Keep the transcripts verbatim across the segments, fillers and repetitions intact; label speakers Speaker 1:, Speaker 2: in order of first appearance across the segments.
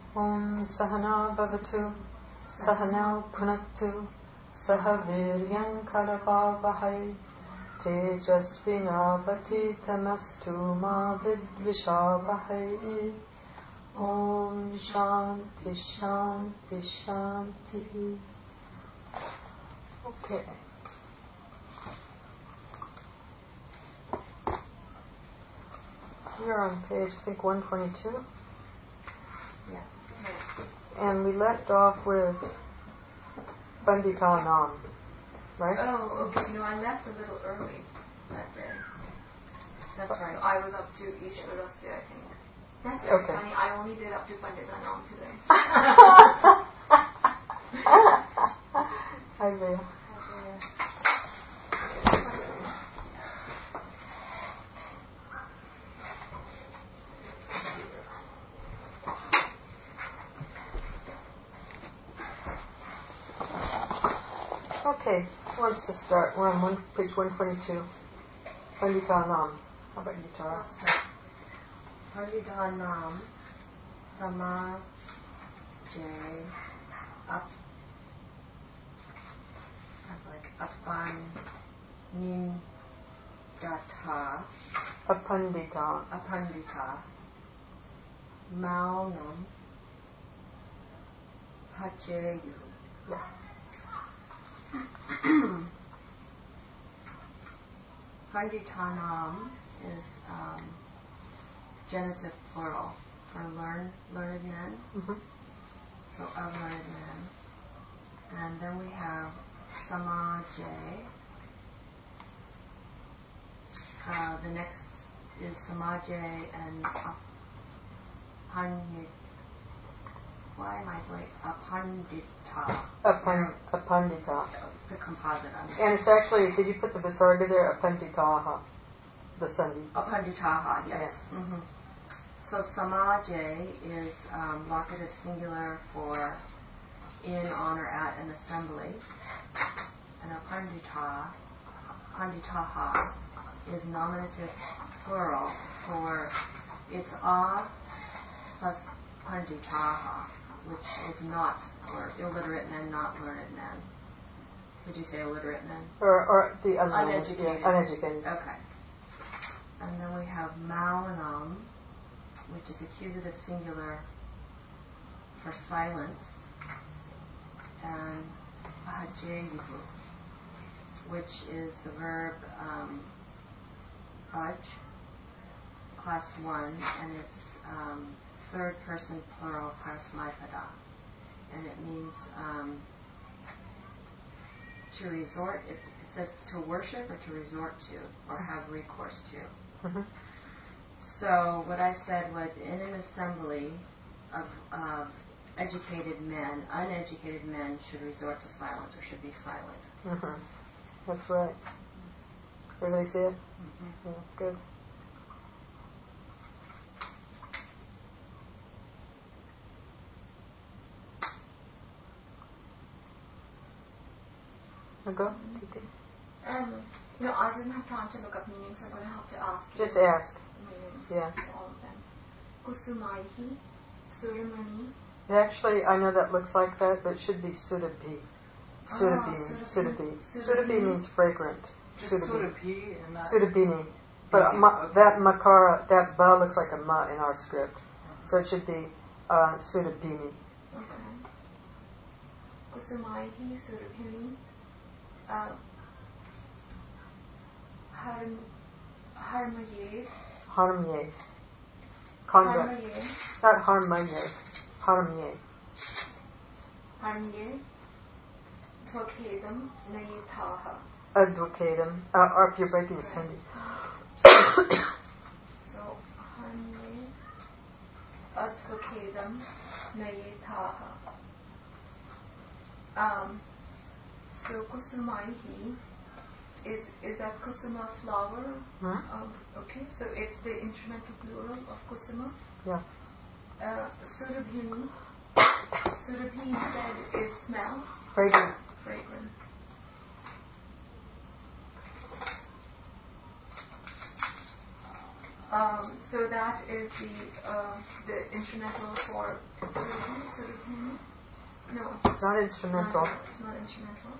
Speaker 1: Om Sahana Bhavatu Sahana Punaktu Saha Viryam Karavavahai Tejasvinavaditamastu ma vidvishavahai. Om Shanti Shanti Shanti. Okay. We're on page, I think, one twenty-two.
Speaker 2: Yes.
Speaker 1: And we left off with Panditanam, right?
Speaker 2: Oh, okay. No, I left a little early that day. That's right. I was up to Ishvarasya, I think. That's very
Speaker 1: okay.
Speaker 2: funny. I only did up to Panditanam today.
Speaker 1: Hi there. Okay, who wants to start? We're on one, page one twenty-two. Panditanam. How about you, Tara?
Speaker 2: Panditanam Sama J Up like Apan Nindata
Speaker 1: Apandita.
Speaker 2: Apandita Maunam Pacheyu.
Speaker 1: Yeah.
Speaker 2: Panditanam is um, genitive plural for learned, learned men.
Speaker 1: Mm-hmm.
Speaker 2: So of learned men. And then we have Samaje. Uh, the next is Samaje and Apandita. Why am I going? Apandita.
Speaker 1: Apand- apandita.
Speaker 2: The composite. I'm
Speaker 1: And it's actually, did you put the visarga there? Apanditaha. The sandhi.
Speaker 2: Apanditaha, yes.
Speaker 1: yes.
Speaker 2: Mm-hmm. So Samaje is um, locative singular for in, on, or at an assembly. And Apandita, Panditaha is nominative plural for it's a plus Panditaha, which is not, or illiterate men, not learned men. Would you say illiterate men?
Speaker 1: Or, or the unlearned,
Speaker 2: uneducated.
Speaker 1: Yeah, uneducated.
Speaker 2: Okay. And then we have Maunam, which is accusative singular for silence, and Bhajayuhu, which is the verb um, bhaj, class one, and it's um, third person plural parasmaipada, and it means um, to resort. It, it says to worship or to resort to or have recourse to.
Speaker 1: Mm-hmm.
Speaker 2: So what I said was, in an assembly of, of educated men, uneducated men should resort to silence or should be silent.
Speaker 1: Mm-hmm. That's right. Everybody see it?
Speaker 2: Mm-hmm.
Speaker 1: Yeah, good. Now go, Titi.
Speaker 2: Um, no, I didn't have time to look up meanings, so I'm going to have to ask you.
Speaker 1: Just ask.
Speaker 2: Meanings
Speaker 1: Yeah.
Speaker 2: for all of them. Kusumaihi, Suramani.
Speaker 1: Actually, I know that looks like that, but it should be Sudabhi. Sudabhini.
Speaker 2: Oh,
Speaker 1: Sudabhi.
Speaker 2: Sudabhi.
Speaker 1: Sudabhi means fragrant.
Speaker 3: Just Sudabhi and not
Speaker 1: Sudabhini. But ma, that makara, that ba looks like a ma in our script. So it should be uh, Sudabhini.
Speaker 2: Okay. Kusumaihi, Surabhini. Uh, Harm, Harmaye.
Speaker 1: Harmye. Conjunct.
Speaker 2: Harmaye.
Speaker 1: Not harmye. Harmye.
Speaker 2: Harmaye. Tokadam Nayataha.
Speaker 1: Advocatum. Uh, or if you're breaking the sandhi.
Speaker 2: So, Harmaye. Advokadam Nayataha. Um, so, Kusumaihi. Is is that kusuma flower?
Speaker 1: Hmm?
Speaker 2: Um, okay, so it's the instrumental plural of kusuma.
Speaker 1: Yeah.
Speaker 2: Uh, Surabhini. Surabhi said is smell.
Speaker 1: Fragrant.
Speaker 2: Fragrant.
Speaker 4: Um, so that is the uh, the instrumental for Surabhi. Surabhi? No.
Speaker 1: It's not instrumental.
Speaker 4: No, it's not instrumental.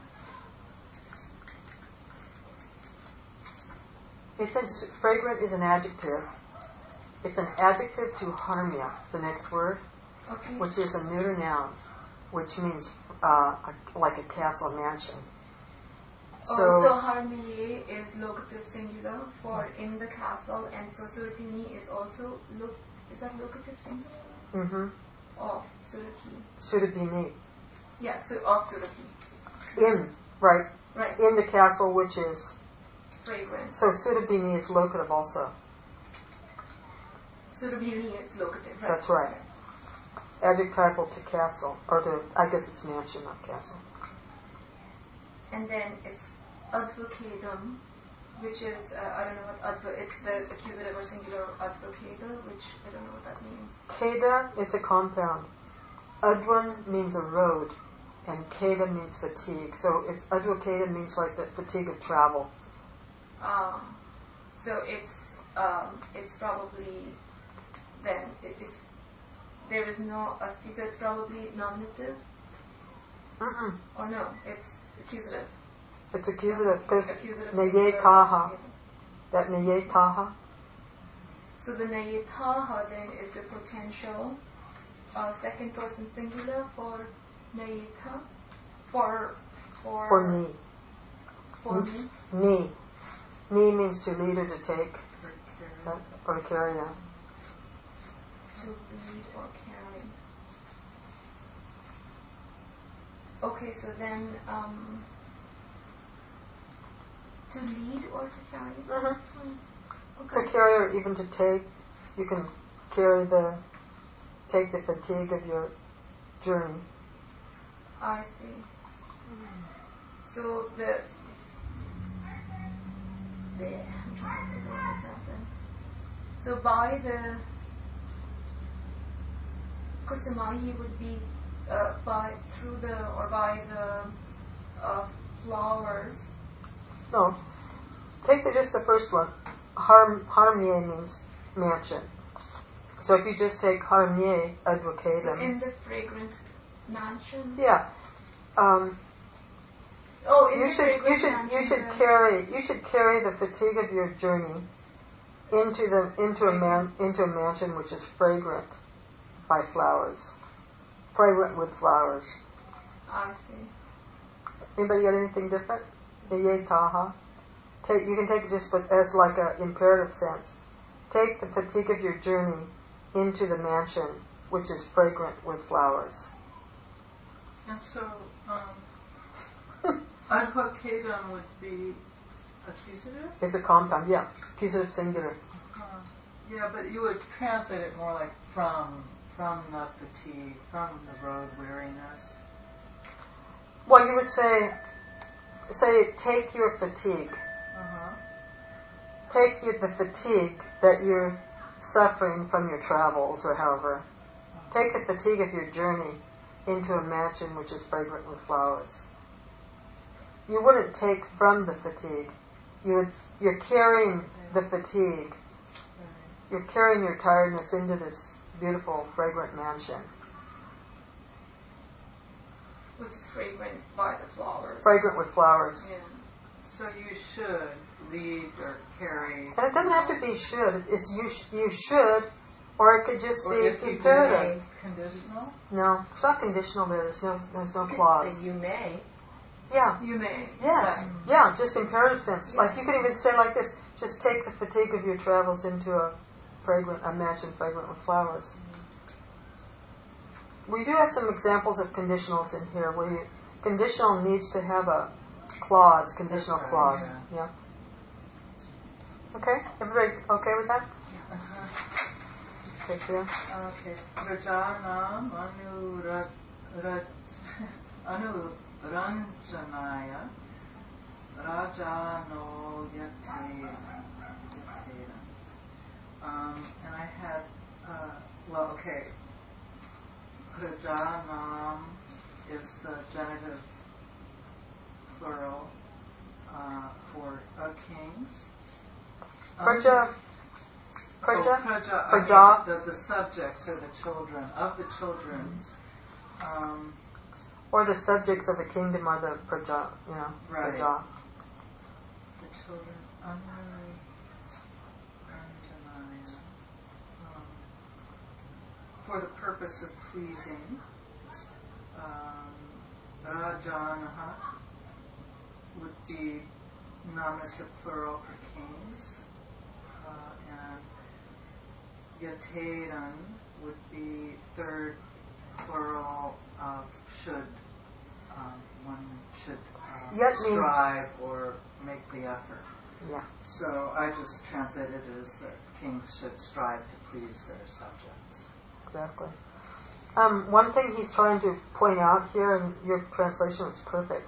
Speaker 1: It's a, fragrant is an adjective. It's an adjective to harmia, the next word,
Speaker 4: Okay.
Speaker 1: which is a neuter noun, which means uh, a, like a castle mansion. So,
Speaker 4: oh, so harmiye is locative singular for in the castle, and so surapini is also lo- is that locative singular
Speaker 1: mm-hmm.
Speaker 4: of suraki?
Speaker 1: Surabhini.
Speaker 4: Yeah, so of suraki.
Speaker 1: In, right.
Speaker 4: Right.
Speaker 1: In the castle, which is
Speaker 4: Fragrant.
Speaker 1: so Surabhini is locative also.
Speaker 4: Surabhini is locative, right?
Speaker 1: That's right. Adjectival to castle, or to, I guess it's mansion, not castle.
Speaker 4: And then it's advocadum, which is, uh, I don't know what advo, it's the accusative or singular of advocada, which I don't know what that means.
Speaker 1: Kada is a compound. Advan means a road, and kada means fatigue. So it's advocada means like the fatigue of travel.
Speaker 4: Um, so it's um, it's probably then it, it's there is no asti, so it's probably nominative.
Speaker 1: Mm-mm.
Speaker 4: Or no, it's accusative.
Speaker 1: It's accusative because
Speaker 4: Accusative
Speaker 1: naye
Speaker 4: singular.
Speaker 1: taha. That naye taha.
Speaker 4: So the naye taha then is the potential uh, second person singular for nayeta for for
Speaker 1: For ni.
Speaker 4: for me.
Speaker 1: Ni. Ni means to lead or to take. Uh, or to carry out.
Speaker 4: To lead or carry. Okay, so then um, to lead or to carry.
Speaker 1: Mm-hmm.
Speaker 4: Okay.
Speaker 1: To carry or even to take. You can carry the, take the fatigue of your journey.
Speaker 4: I see. So the, the I'm trying to figure this out then. So by the Kusamayi would be uh, by through the or by the uh, flowers.
Speaker 1: No. Take the, just the first one. Harm, harmie means mansion. So if you just take harmie, advocatum.
Speaker 4: So in the fragrant mansion.
Speaker 1: Yeah. Um,
Speaker 4: Oh, in
Speaker 1: you
Speaker 4: the
Speaker 1: should
Speaker 4: fragrant
Speaker 1: you should
Speaker 4: mansion.
Speaker 1: you should
Speaker 4: the-
Speaker 1: carry you should carry the fatigue of your journey into the into a man into a mansion which is fragrant by flowers. Fragrant with flowers.
Speaker 4: I see.
Speaker 1: Anybody got anything different? Ye taha. Take you can take it just with, as like a imperative sense. Take the fatigue of your journey into the mansion which is fragrant with flowers.
Speaker 3: And so, um, advocatum would be accusative?
Speaker 1: It's a compound, yeah. Accusative singular.
Speaker 3: Uh, yeah, but you would translate it more like from from the fatigue, from the road weariness.
Speaker 1: Well, you would say, say, take your fatigue.
Speaker 3: Uh-huh.
Speaker 1: Take your, the fatigue that you're suffering from your travels, or however. Take the fatigue of your journey into a mansion which is fragrant with flowers. You wouldn't take from the fatigue. You would, you're carrying the fatigue. You're carrying your tiredness into this beautiful, fragrant mansion.
Speaker 4: Which is fragrant by the flowers.
Speaker 1: Fragrant with flowers.
Speaker 4: Yeah.
Speaker 3: So you should lead or carry.
Speaker 1: And it doesn't have to be should. It's you. Sh- you should, or it could just
Speaker 3: Or
Speaker 1: be
Speaker 3: if you
Speaker 1: imperative.
Speaker 3: do, conditional.
Speaker 1: No, it's not conditional. There, there's no, there's no
Speaker 2: You could
Speaker 1: clause.
Speaker 2: say you may.
Speaker 1: Yeah.
Speaker 4: You may.
Speaker 1: Yes.
Speaker 4: Right.
Speaker 1: Yeah. Just imperative sense. Like you could even say like this: just take the fatigue of your travels into a fragrant, a mansion fragrant with flowers. We do have some examples of conditionals in here where you, conditional needs to have a clause, conditional
Speaker 3: Right,
Speaker 1: clause.
Speaker 3: yeah.
Speaker 1: Yeah. Okay? Everybody okay with that?
Speaker 3: Uh-huh.
Speaker 1: Okay, clear?
Speaker 3: Okay. Rajanam anurad anuranjanaya rajano yate yate. Um, and I had uh, well, okay. Rajanam is the genitive plural uh, for uh, kings.
Speaker 1: Praja, Praja?
Speaker 3: Oh, praja,
Speaker 1: Praja.
Speaker 3: okay, the, the subjects are the children, of the children. Um,
Speaker 1: Or the subjects of the kingdom are the praja, you know,
Speaker 3: Right.
Speaker 1: praja.
Speaker 3: the children under Anjanaya, um, for the purpose of pleasing. Um, Rajanaha would be nominative plural for kings. Uh, and Yateran would be third plural of should. Um, one should uh,
Speaker 1: Yet means-
Speaker 3: strive or make the effort.
Speaker 1: Yeah.
Speaker 3: So I just translated it as that kings should strive to please their subjects.
Speaker 1: Exactly. Um, one thing he's trying to point out here, and your translation is perfect,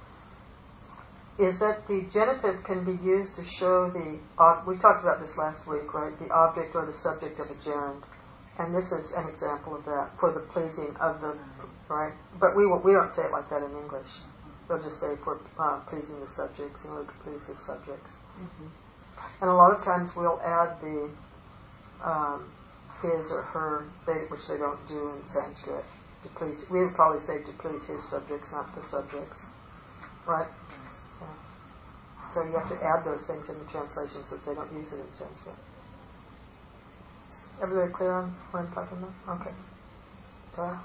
Speaker 1: is that the genitive can be used to show the, ob- we talked about this last week, right, the object or the subject of a gerund. And this is an example of that, for the pleasing of the, right? But we we don't say it like that in English. We'll just say for uh, pleasing the subjects, in order to please the subjects.
Speaker 2: Mm-hmm.
Speaker 1: And a lot of times we'll add the um, his or her, they, which they don't do in Sanskrit. To please, we would probably say to please his subjects, not the subjects, right? Yeah. So you have to add those things in the translation so that they don't use it in Sanskrit. Everybody clear on what I'm talking about? Okay. So,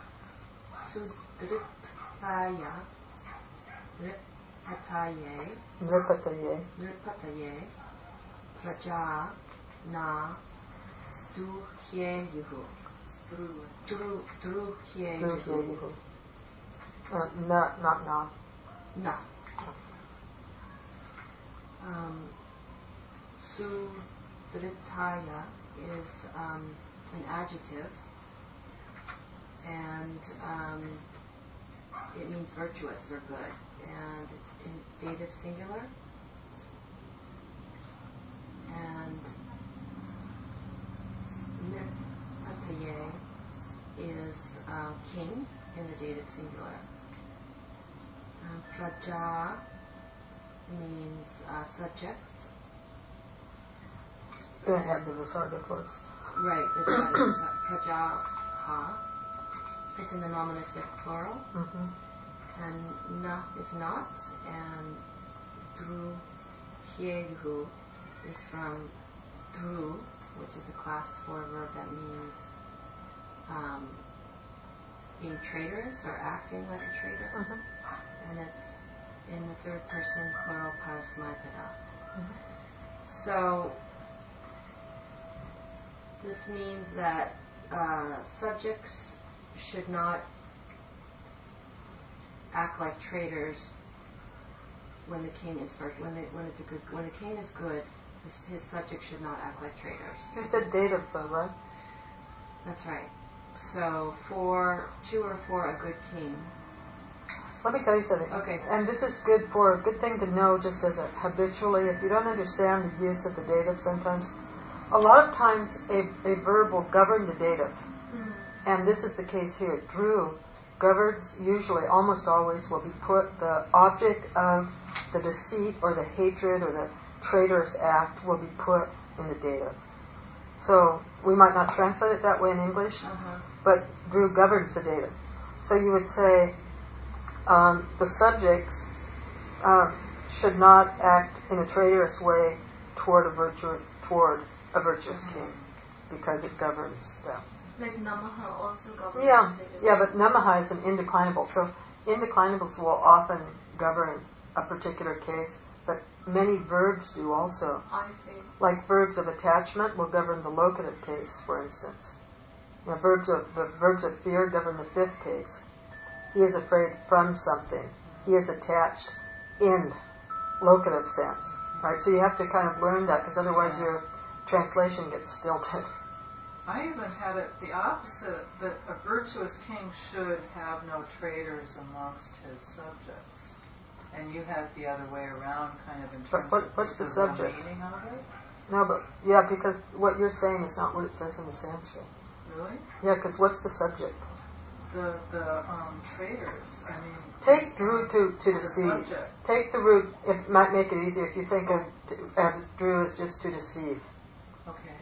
Speaker 2: Sudrittaya, Nripataye,
Speaker 1: nripataye,
Speaker 2: Nripataye, Praja, Na, Duhyeyuhu. Dru, Druhyeyuhu.
Speaker 1: druhyeyihu. Uh, na, not na.
Speaker 2: Na. Um, Sudrittaya is um, an adjective, and um, it means virtuous or good, and it's in dative singular, and Nirpataye is uh, king in the dative singular. Um, Praja means uh, subjects.
Speaker 1: Go ahead with the sarga for us.
Speaker 2: Right, the prajaha. It's in the nominative plural,
Speaker 1: Mm-hmm.
Speaker 2: and na is not, and dru hyehu is from dru, which is a class four verb that means um, being traitorous or acting like a traitor,
Speaker 1: Mm-hmm.
Speaker 2: and it's in the third person plural parasmaipada.
Speaker 1: Mm-hmm.
Speaker 2: So this means that uh, subjects should not act like traitors when the king is vir- when they, when it's a good when the king is good, his, his subjects should not act like traitors.
Speaker 1: You said dative though, right?
Speaker 2: That's right. So for to or for a good king.
Speaker 1: Let me tell you something.
Speaker 2: Okay.
Speaker 1: And this is good for a good thing to know just as a habitually. If you don't understand the use of the dative sometimes, a lot of times a, a verb will govern the dative.
Speaker 4: Mm.
Speaker 1: And this is the case here. Drew governs usually, almost always, will be put, the object of the deceit or the hatred or the traitorous act will be put in the dative. So we might not translate it that way in English,
Speaker 2: Uh-huh.
Speaker 1: but Drew governs the dative. So you would say um, the subjects uh, should not act in a traitorous way toward a virtuous toward a virtuous king because it governs them.
Speaker 4: Like Namaha also governs
Speaker 1: Yeah,
Speaker 4: dative.
Speaker 1: yeah, but Namaha is an indeclinable. So indeclinables will often govern a particular case, but many verbs do also.
Speaker 4: I see.
Speaker 1: Like verbs of attachment will govern the locative case, for instance. You know, verbs of the verbs of fear govern the fifth case. He is afraid from something. He is attached in locative sense, right? So you have to kind of learn that, because otherwise your translation gets stilted.
Speaker 3: I even had it the opposite, that a virtuous king should have no traitors amongst his subjects. And you had the other way around, kind of in
Speaker 1: But
Speaker 3: terms
Speaker 1: what-
Speaker 3: of
Speaker 1: what's the
Speaker 3: real
Speaker 1: subject?
Speaker 3: meaning of it.
Speaker 1: No, but yeah, because what you're saying is not what it says in the Sanskrit.
Speaker 3: Really?
Speaker 1: Yeah, because what's the subject?
Speaker 3: The the um, traitors. I mean.
Speaker 1: Take the root to, to
Speaker 3: the
Speaker 1: deceive.
Speaker 3: subject.
Speaker 1: Take the root, it might make it easier if you think of, of Drew as just to deceive.
Speaker 3: Okay.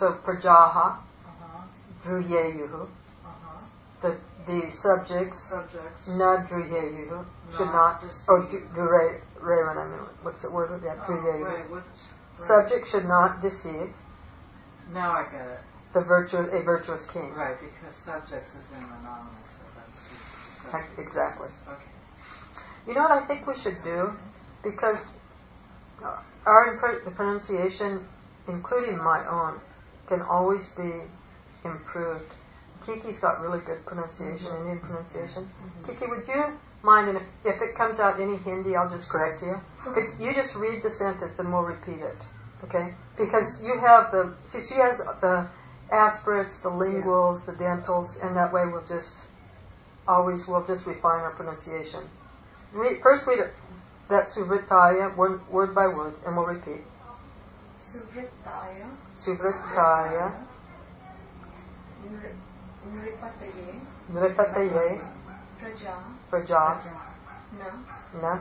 Speaker 1: So prajaha,
Speaker 3: Uh-huh.
Speaker 1: druyeyuhu.
Speaker 3: Uh-huh.
Speaker 1: The the subjects
Speaker 3: Subjects.
Speaker 1: na druyeyuhu should
Speaker 3: Not
Speaker 1: not.
Speaker 3: deceive.
Speaker 1: Oh, dure revan. I mean, what's the word? Yeah,
Speaker 3: Oh,
Speaker 1: druyeyuhu.
Speaker 3: right, which, right.
Speaker 1: Subject should not deceive
Speaker 3: Now I get it.
Speaker 1: the virtue a virtuous king.
Speaker 3: Right, because subjects is in the nominal, so that's the subject.
Speaker 1: Exactly.
Speaker 3: Okay.
Speaker 1: You know what I think we should do? Because our impr- the pronunciation, including my own, can always be improved. Kiki's got really good pronunciation,
Speaker 3: Mm-hmm.
Speaker 1: Indian pronunciation.
Speaker 3: Mm-hmm.
Speaker 1: Kiki, would you mind, and if, if it comes out any Hindi, I'll just correct you. Could you just read the sentence and we'll repeat it, okay? Because you have the, see, she has the aspirates, the linguals, the dentals, and that way we'll just, always, we'll just refine our pronunciation. Read, first read it, that Suvritaya, word, word by word, and we'll repeat.
Speaker 4: Suvritaya,
Speaker 1: Suvritaya,
Speaker 4: Nr- Nripataye,
Speaker 1: Nripataye,
Speaker 4: Praja,
Speaker 1: Praja,
Speaker 4: Na,
Speaker 1: Na,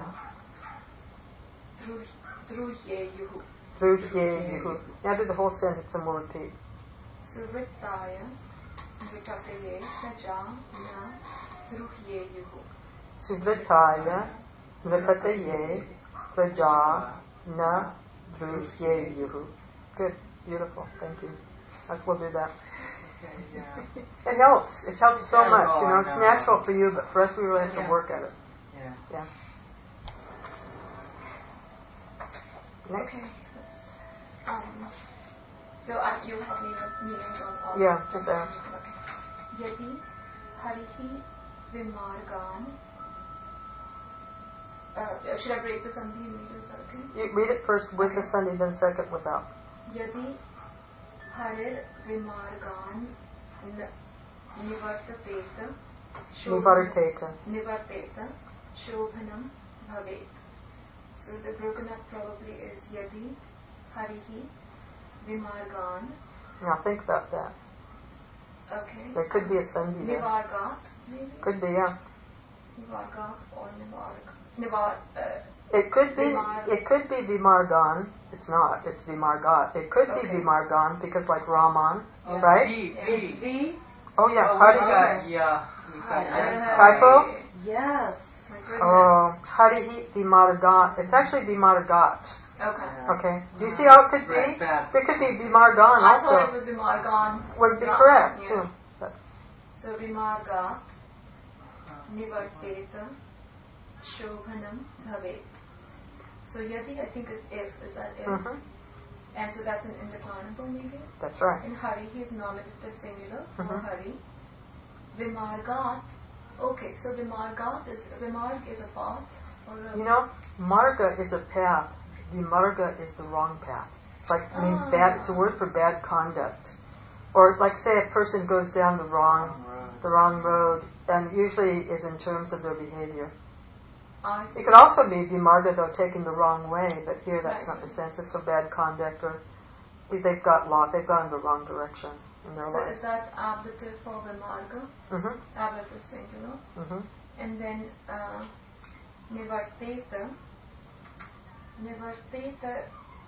Speaker 4: Dru- Druyeyuhu.
Speaker 1: Druyeyuhu. Now do the whole sentence and we'll repeat.
Speaker 4: Suvritaya, Nripataye, Praja, Na, Druyeyuhu.
Speaker 1: Suvritaya, Nripataye, Praja, Na, Druyeyuhu. Good. Beautiful. Thank you. Like, we'll do that.
Speaker 3: Okay, yeah.
Speaker 1: It helps. It helps so
Speaker 3: Yeah,
Speaker 1: much.
Speaker 3: no,
Speaker 1: You know,
Speaker 3: I
Speaker 1: it's
Speaker 3: know.
Speaker 1: natural for you, but for us, we really have to
Speaker 3: Yeah.
Speaker 1: work at it.
Speaker 3: Yeah.
Speaker 1: Yeah. Next.
Speaker 4: Okay. Um, so uh, you have me with meanings on all.
Speaker 1: Yeah, just ask.
Speaker 4: Okay. Yadi harihi vimargan. Uh, should I break this on the immediate? Is that okay?
Speaker 1: You read it first with the
Speaker 4: Okay.
Speaker 1: Sunday, then second without.
Speaker 4: Yadi harir vimargan nivartateta
Speaker 1: Nivarteta.
Speaker 4: nivarteta shobhanam bhavet. So the broken up probably is yadi harihi vimargan.
Speaker 1: Now think about that.
Speaker 4: Okay.
Speaker 1: There could be a Sunday there.
Speaker 4: Nivargat maybe.
Speaker 1: Could be, yeah.
Speaker 4: Nivargat or nivarg. Nivar. Uh,
Speaker 1: It could be.
Speaker 4: Vimar-
Speaker 1: It could be Vimargan. It's not. It's Vimargat. It could
Speaker 4: Okay.
Speaker 1: be Vimargan because like Raman,
Speaker 3: Oh,
Speaker 1: right?
Speaker 3: V,
Speaker 4: yeah.
Speaker 3: V.
Speaker 4: It's V.
Speaker 1: Oh yeah.
Speaker 3: Oh,
Speaker 1: Hari.
Speaker 3: we got, yeah. We got
Speaker 4: I don't
Speaker 3: that.
Speaker 4: have-
Speaker 1: Typo?
Speaker 4: Yes. My goodness.
Speaker 1: Oh, Harihi Vimargat. It's actually Vimargat.
Speaker 4: Okay.
Speaker 1: Okay. Do you see how it could be?
Speaker 3: Right, bad.
Speaker 1: It could be Vimargan
Speaker 4: I thought it
Speaker 1: also.
Speaker 4: was Vimargan.
Speaker 1: Would be
Speaker 4: Not-
Speaker 1: correct
Speaker 4: yeah.
Speaker 1: too. But
Speaker 4: So Vimargat nivarteta shobhanam bhavet. So yadi I think is if. Is that if?
Speaker 1: mhm.
Speaker 4: And so that's an indeclinable maybe.
Speaker 1: That's right.
Speaker 4: In Hari he is nominative singular for
Speaker 1: Mhm.
Speaker 4: Hari. Vimargat. Okay, so Vimargat is Vimarg is a path or a
Speaker 1: You know, Marga is a path. Vimarga is the wrong path. Like it means
Speaker 4: Ah.
Speaker 1: bad. It's a word for bad conduct. Or like say a person goes down the wrong, the wrong road, and usually is in terms of their behavior.
Speaker 4: I see.
Speaker 1: It could also be Vimarga though taking the wrong way, but here that's
Speaker 4: Right.
Speaker 1: not the sense. It's a bad conduct, or they've got lost. They've gone in the wrong direction in their
Speaker 4: So
Speaker 1: life.
Speaker 4: is that ablative for Vimarga?
Speaker 1: Mhm.
Speaker 4: Ablative singular.
Speaker 1: Mhm.
Speaker 4: And then uh, Nivarteta. Nivarteta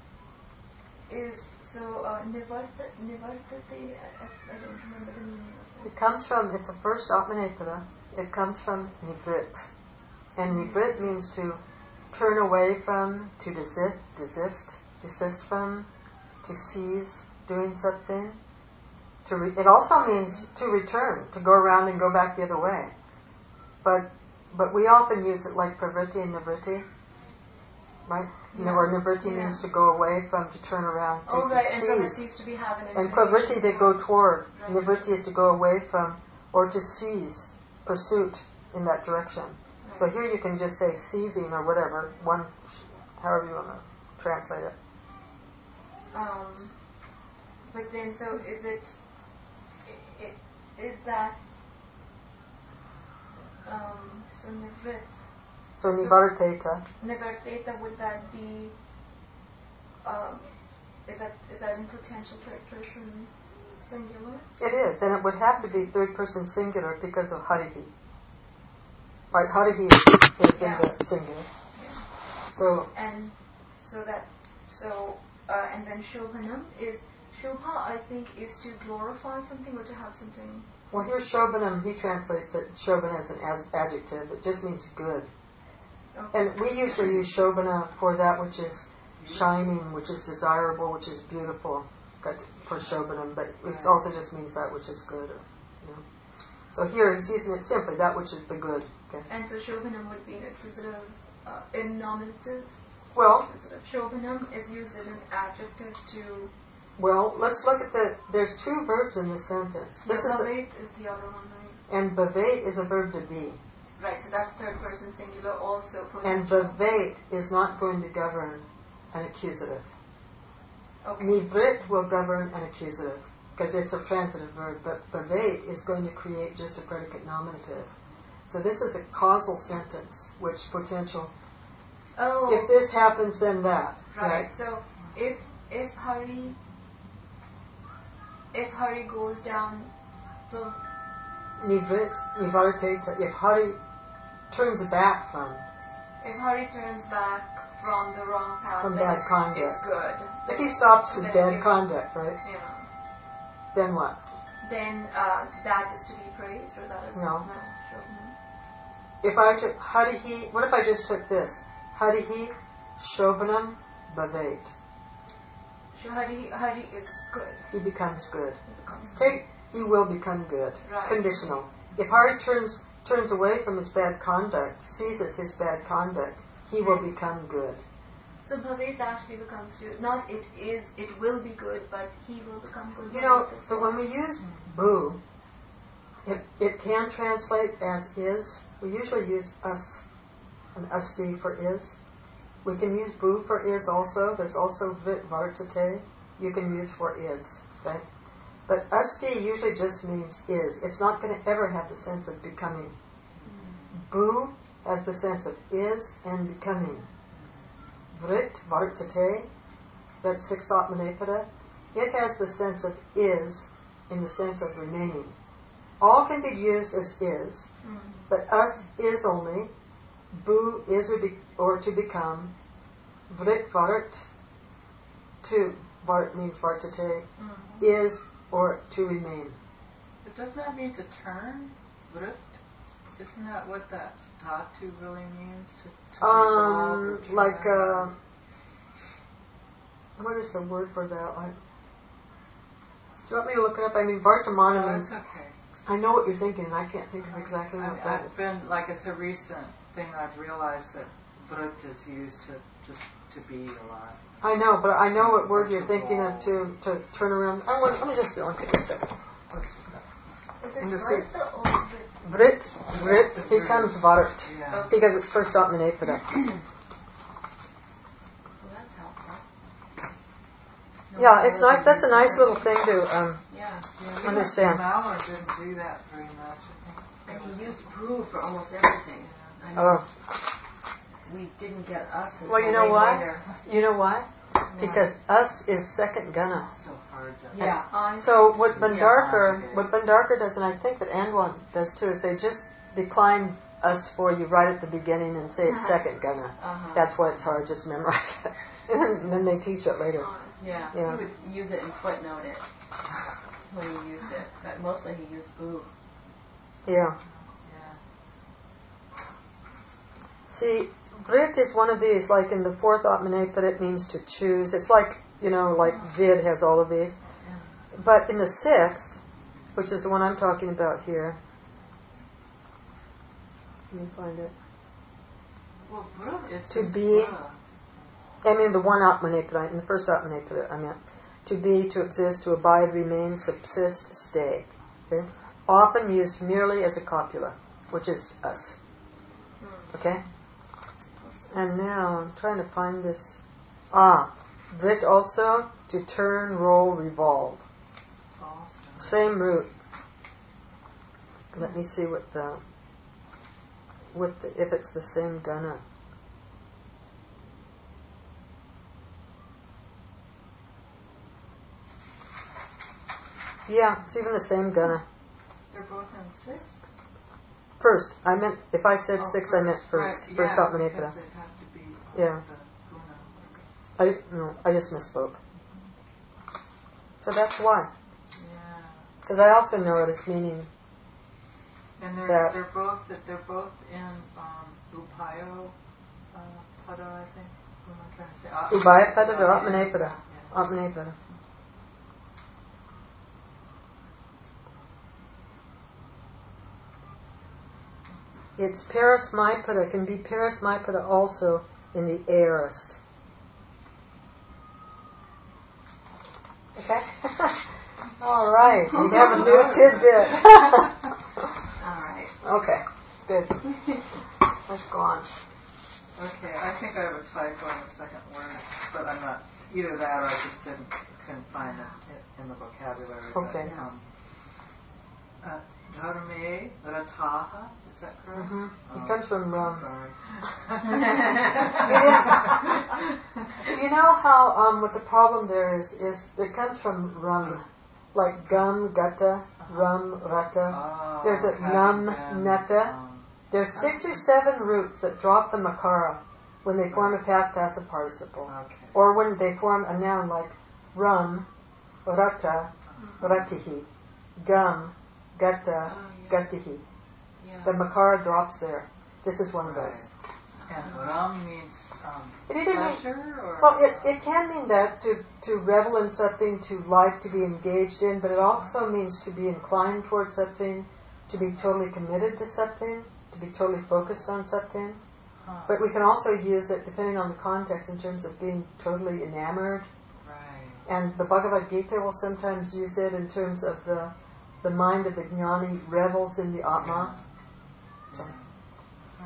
Speaker 4: is so uh, Nivarta Nivartate. I, I don't remember the meaning of
Speaker 1: It
Speaker 4: it.
Speaker 1: comes from. It's a first Atmanepara. It comes from Nivrit. And nivrit means to turn away from, to desist, desist, desist from, to cease doing something. To re- it also means to return, to go around and go back the other way. But but we often use it like pravritti and nivritti, right? You know, where nivritti
Speaker 4: Yeah.
Speaker 1: means to go away from, to turn around, to,
Speaker 4: Oh
Speaker 1: to
Speaker 4: right, and from it
Speaker 1: cease.
Speaker 4: seems to be having an
Speaker 1: And
Speaker 4: inclination
Speaker 1: pravritti they go toward.
Speaker 4: Right.
Speaker 1: Nivritti is to go away from, or to seize, pursuit in that direction. So here you can just say seizing or whatever, one, however you want to translate it.
Speaker 4: Um, but then, so is it, i i is that, um, so nivrit,
Speaker 1: So nivarteta.
Speaker 4: nivarteta, would that be, um, is that, is that in potential third person singular?
Speaker 1: It is, and it would have to be third person singular because of harihi. Right, harihi is, is
Speaker 4: Yeah.
Speaker 1: singular, singular.
Speaker 4: Yeah.
Speaker 1: So
Speaker 4: And so that, so, uh, and then shobhanam is Shobha, I think, is to glorify something or to have something.
Speaker 1: Well, here Shobhanam, he translates it, Shobhana as an as adjective. It just means good.
Speaker 4: Okay.
Speaker 1: And we usually use Shobhana for that which is shining, which is desirable, which is beautiful, but for Shobhanam, but it also just means that which is good. Or, you know. So here he's using it simply, that which is the good. Okay.
Speaker 4: And so Shobhanam would be an accusative, uh, in nominative.
Speaker 1: Well,
Speaker 4: Accusative. Shobhanam is used as an adjective to...
Speaker 1: well, let's look at the, there's two verbs in this sentence. This is a,
Speaker 4: Bhavet is the other one, right?
Speaker 1: and bhavet is a verb to be.
Speaker 4: Right, so that's third person singular also.
Speaker 1: And bhavet is not going to govern an accusative.
Speaker 4: Okay.
Speaker 1: Nivrit will govern an accusative because it's a transitive verb, but bhavet is going to create just a predicate nominative. So this is a causal sentence, which potential.
Speaker 4: Oh.
Speaker 1: If this happens, then that.
Speaker 4: Right.
Speaker 1: Right.
Speaker 4: So if if Hari if Hari goes down the
Speaker 1: Nivrit, nivarteta. If Hari turns back from
Speaker 4: if Hari turns back from the wrong path,
Speaker 1: From
Speaker 4: then
Speaker 1: bad
Speaker 4: it's,
Speaker 1: conduct.
Speaker 4: it's good.
Speaker 1: if he stops his
Speaker 4: Then
Speaker 1: bad
Speaker 4: it-
Speaker 1: conduct, right?
Speaker 4: Yeah.
Speaker 1: Then what?
Speaker 4: Then uh, that is to be praised, or that is
Speaker 1: No.
Speaker 4: no Shobhanam.
Speaker 1: If I took Harihi, what if I just took this? Harihi, Shobhanam, Bhavet.
Speaker 4: So Hari Hari is good.
Speaker 1: He becomes good.
Speaker 4: He becomes good.
Speaker 1: Take, he will become good.
Speaker 4: Right.
Speaker 1: Conditional. If Hari turns turns away from his bad conduct, sees it's his bad conduct, he will become good.
Speaker 4: So Bhavet actually becomes to not it is it will be good, but he will become good.
Speaker 1: You know,
Speaker 4: Bhavet is
Speaker 1: but when we use boo, it, it can translate as is. We usually use us, an asti for is. We can use boo for is also. There's also vit vartate you can use for is. Okay? But asti usually just means is. It's not going to ever have the sense of becoming. Boo has the sense of is and becoming. Vrit, vartate, that's sixth atmanepada, it has the sense of is in the sense of remaining. All can be used as is,
Speaker 4: Mm.
Speaker 1: but us is only, boo is or, be, or to become, vrit vart, to, vart means vartate,
Speaker 4: Mm.
Speaker 1: is or to remain.
Speaker 3: But doesn't that mean to turn? Vrift? Isn't that what that dhatu really means? To, to revolve or
Speaker 1: Um,
Speaker 3: turn?
Speaker 1: like, uh, what is the word for that? Like, do you want me to look it up? I mean, Vartamana
Speaker 3: No,
Speaker 1: means,
Speaker 3: it's okay.
Speaker 1: I know what you're thinking, and I can't think of exactly
Speaker 3: I,
Speaker 1: what that is.
Speaker 3: I've been, like, it's a recent thing I've realized that vrift is used to just to be a lot.
Speaker 1: I know, but I know what word you're thinking of to, to turn around. Oh, wait, let me just go and take a second.
Speaker 4: Is
Speaker 1: And
Speaker 4: it
Speaker 1: to see-
Speaker 4: Varta or Vrit?
Speaker 1: Vrit, Vrit becomes Vart,
Speaker 3: Yeah.
Speaker 1: because it's first atmanepada.
Speaker 2: Well, that's helpful. No
Speaker 1: Yeah, it's
Speaker 2: more
Speaker 1: nice. That's a
Speaker 2: than-
Speaker 1: nice little thing to um,
Speaker 2: Yeah.
Speaker 3: Yeah, we
Speaker 1: understand.
Speaker 3: Mala didn't do that very much, I think.
Speaker 2: And he used brew for almost everything. I know
Speaker 1: Oh,
Speaker 2: we didn't get us until
Speaker 1: well, you know
Speaker 2: way
Speaker 1: why?
Speaker 2: later.
Speaker 1: You know why? Because us is second gana.
Speaker 3: It's so hard to...
Speaker 2: Yeah.
Speaker 4: I
Speaker 1: So what
Speaker 3: Yeah.
Speaker 1: Bandarkar, what Bandarkar does, and I think that Anwan does too, is they just decline us for you right at the beginning and say it's second gana.
Speaker 2: Uh-huh.
Speaker 1: That's why it's hard. Just memorize it, and then they teach it later.
Speaker 2: Yeah.
Speaker 1: Yeah.
Speaker 2: He would use it and footnote it when he used it. But mostly he used boo.
Speaker 1: Yeah.
Speaker 3: Yeah.
Speaker 1: See, Vrit is one of these, like in the fourth Atmanepada, it means to choose. It's like, you know, like Vid has all of these. But in the sixth, which is the one I'm talking about here, let me find it.
Speaker 3: Well, vrift is
Speaker 1: To
Speaker 3: just
Speaker 1: be-
Speaker 3: vrift.
Speaker 1: I mean the one Atmanepada, in the first Atmanepada I meant. To be, to exist, to abide, remain, subsist, stay. Okay? Often used merely as a copula, which is us. Okay? And now I'm trying to find this. Ah, Vrit also, to turn, roll, revolve.
Speaker 3: Awesome.
Speaker 1: Same root. Let me see what the, what the, if it's the same gana. Yeah, it's even the same gana.
Speaker 3: They're both in six?
Speaker 1: First, I meant, if I said
Speaker 3: Oh,
Speaker 1: six, I meant first.
Speaker 3: Right,
Speaker 1: First
Speaker 3: yeah,
Speaker 1: Atmanepada.
Speaker 3: because they have to be
Speaker 1: Yeah.
Speaker 3: the guna.
Speaker 1: I, no, I just misspoke. So that's why.
Speaker 3: Yeah.
Speaker 1: Because I also know it as meaning.
Speaker 3: And they're
Speaker 1: that
Speaker 3: they're both they're both in um, Upayo uh, Pada, I think. What am I trying to say? Uh,
Speaker 1: Ubhaya Pada or Atmanepada?
Speaker 3: Yeah.
Speaker 1: Atmanepada. It's Parasmaipada, can be Parasmaipada also in the aorist. Okay? All right, we have a new tidbit.
Speaker 2: All right.
Speaker 1: Okay, good. Let's go on.
Speaker 3: Okay, I think I have a typo in the second word, but I'm not either that or I just didn't couldn't find it in the vocabulary.
Speaker 1: Okay.
Speaker 3: But, um, uh, Dharme Rataha, is that correct?
Speaker 1: Mm-hmm.
Speaker 3: Oh,
Speaker 1: It comes from um,
Speaker 3: sorry.
Speaker 1: you know how um, what the problem there is is it comes from rum, like gum, gutta, rum, rata.
Speaker 3: Oh,
Speaker 1: There's a
Speaker 3: having
Speaker 1: num,
Speaker 3: been,
Speaker 1: netta.
Speaker 3: um,
Speaker 1: There's six or seven roots that drop the makara when they form a past passive participle,
Speaker 3: okay.
Speaker 1: or when they form a noun like rum, rata, ratihi, gum, gutta,
Speaker 2: Oh, yes.
Speaker 1: gatihi.
Speaker 2: Yeah.
Speaker 1: The makara drops there. This is one of
Speaker 3: Right.
Speaker 1: those.
Speaker 3: And ram means um,
Speaker 1: It either means,
Speaker 3: pleasure or
Speaker 1: well, it, it can mean that, to, to revel in something, to like, to be engaged in, but it also means to be inclined towards something, to be totally committed to something, to be totally focused on something.
Speaker 3: huh.
Speaker 1: But we can also use it, depending on the context, in terms of being totally enamored.
Speaker 3: Right.
Speaker 1: And the Bhagavad Gita will sometimes use it in terms of the the mind of the jnani revels in the Atma.
Speaker 3: Yeah.
Speaker 1: So,
Speaker 3: Huh.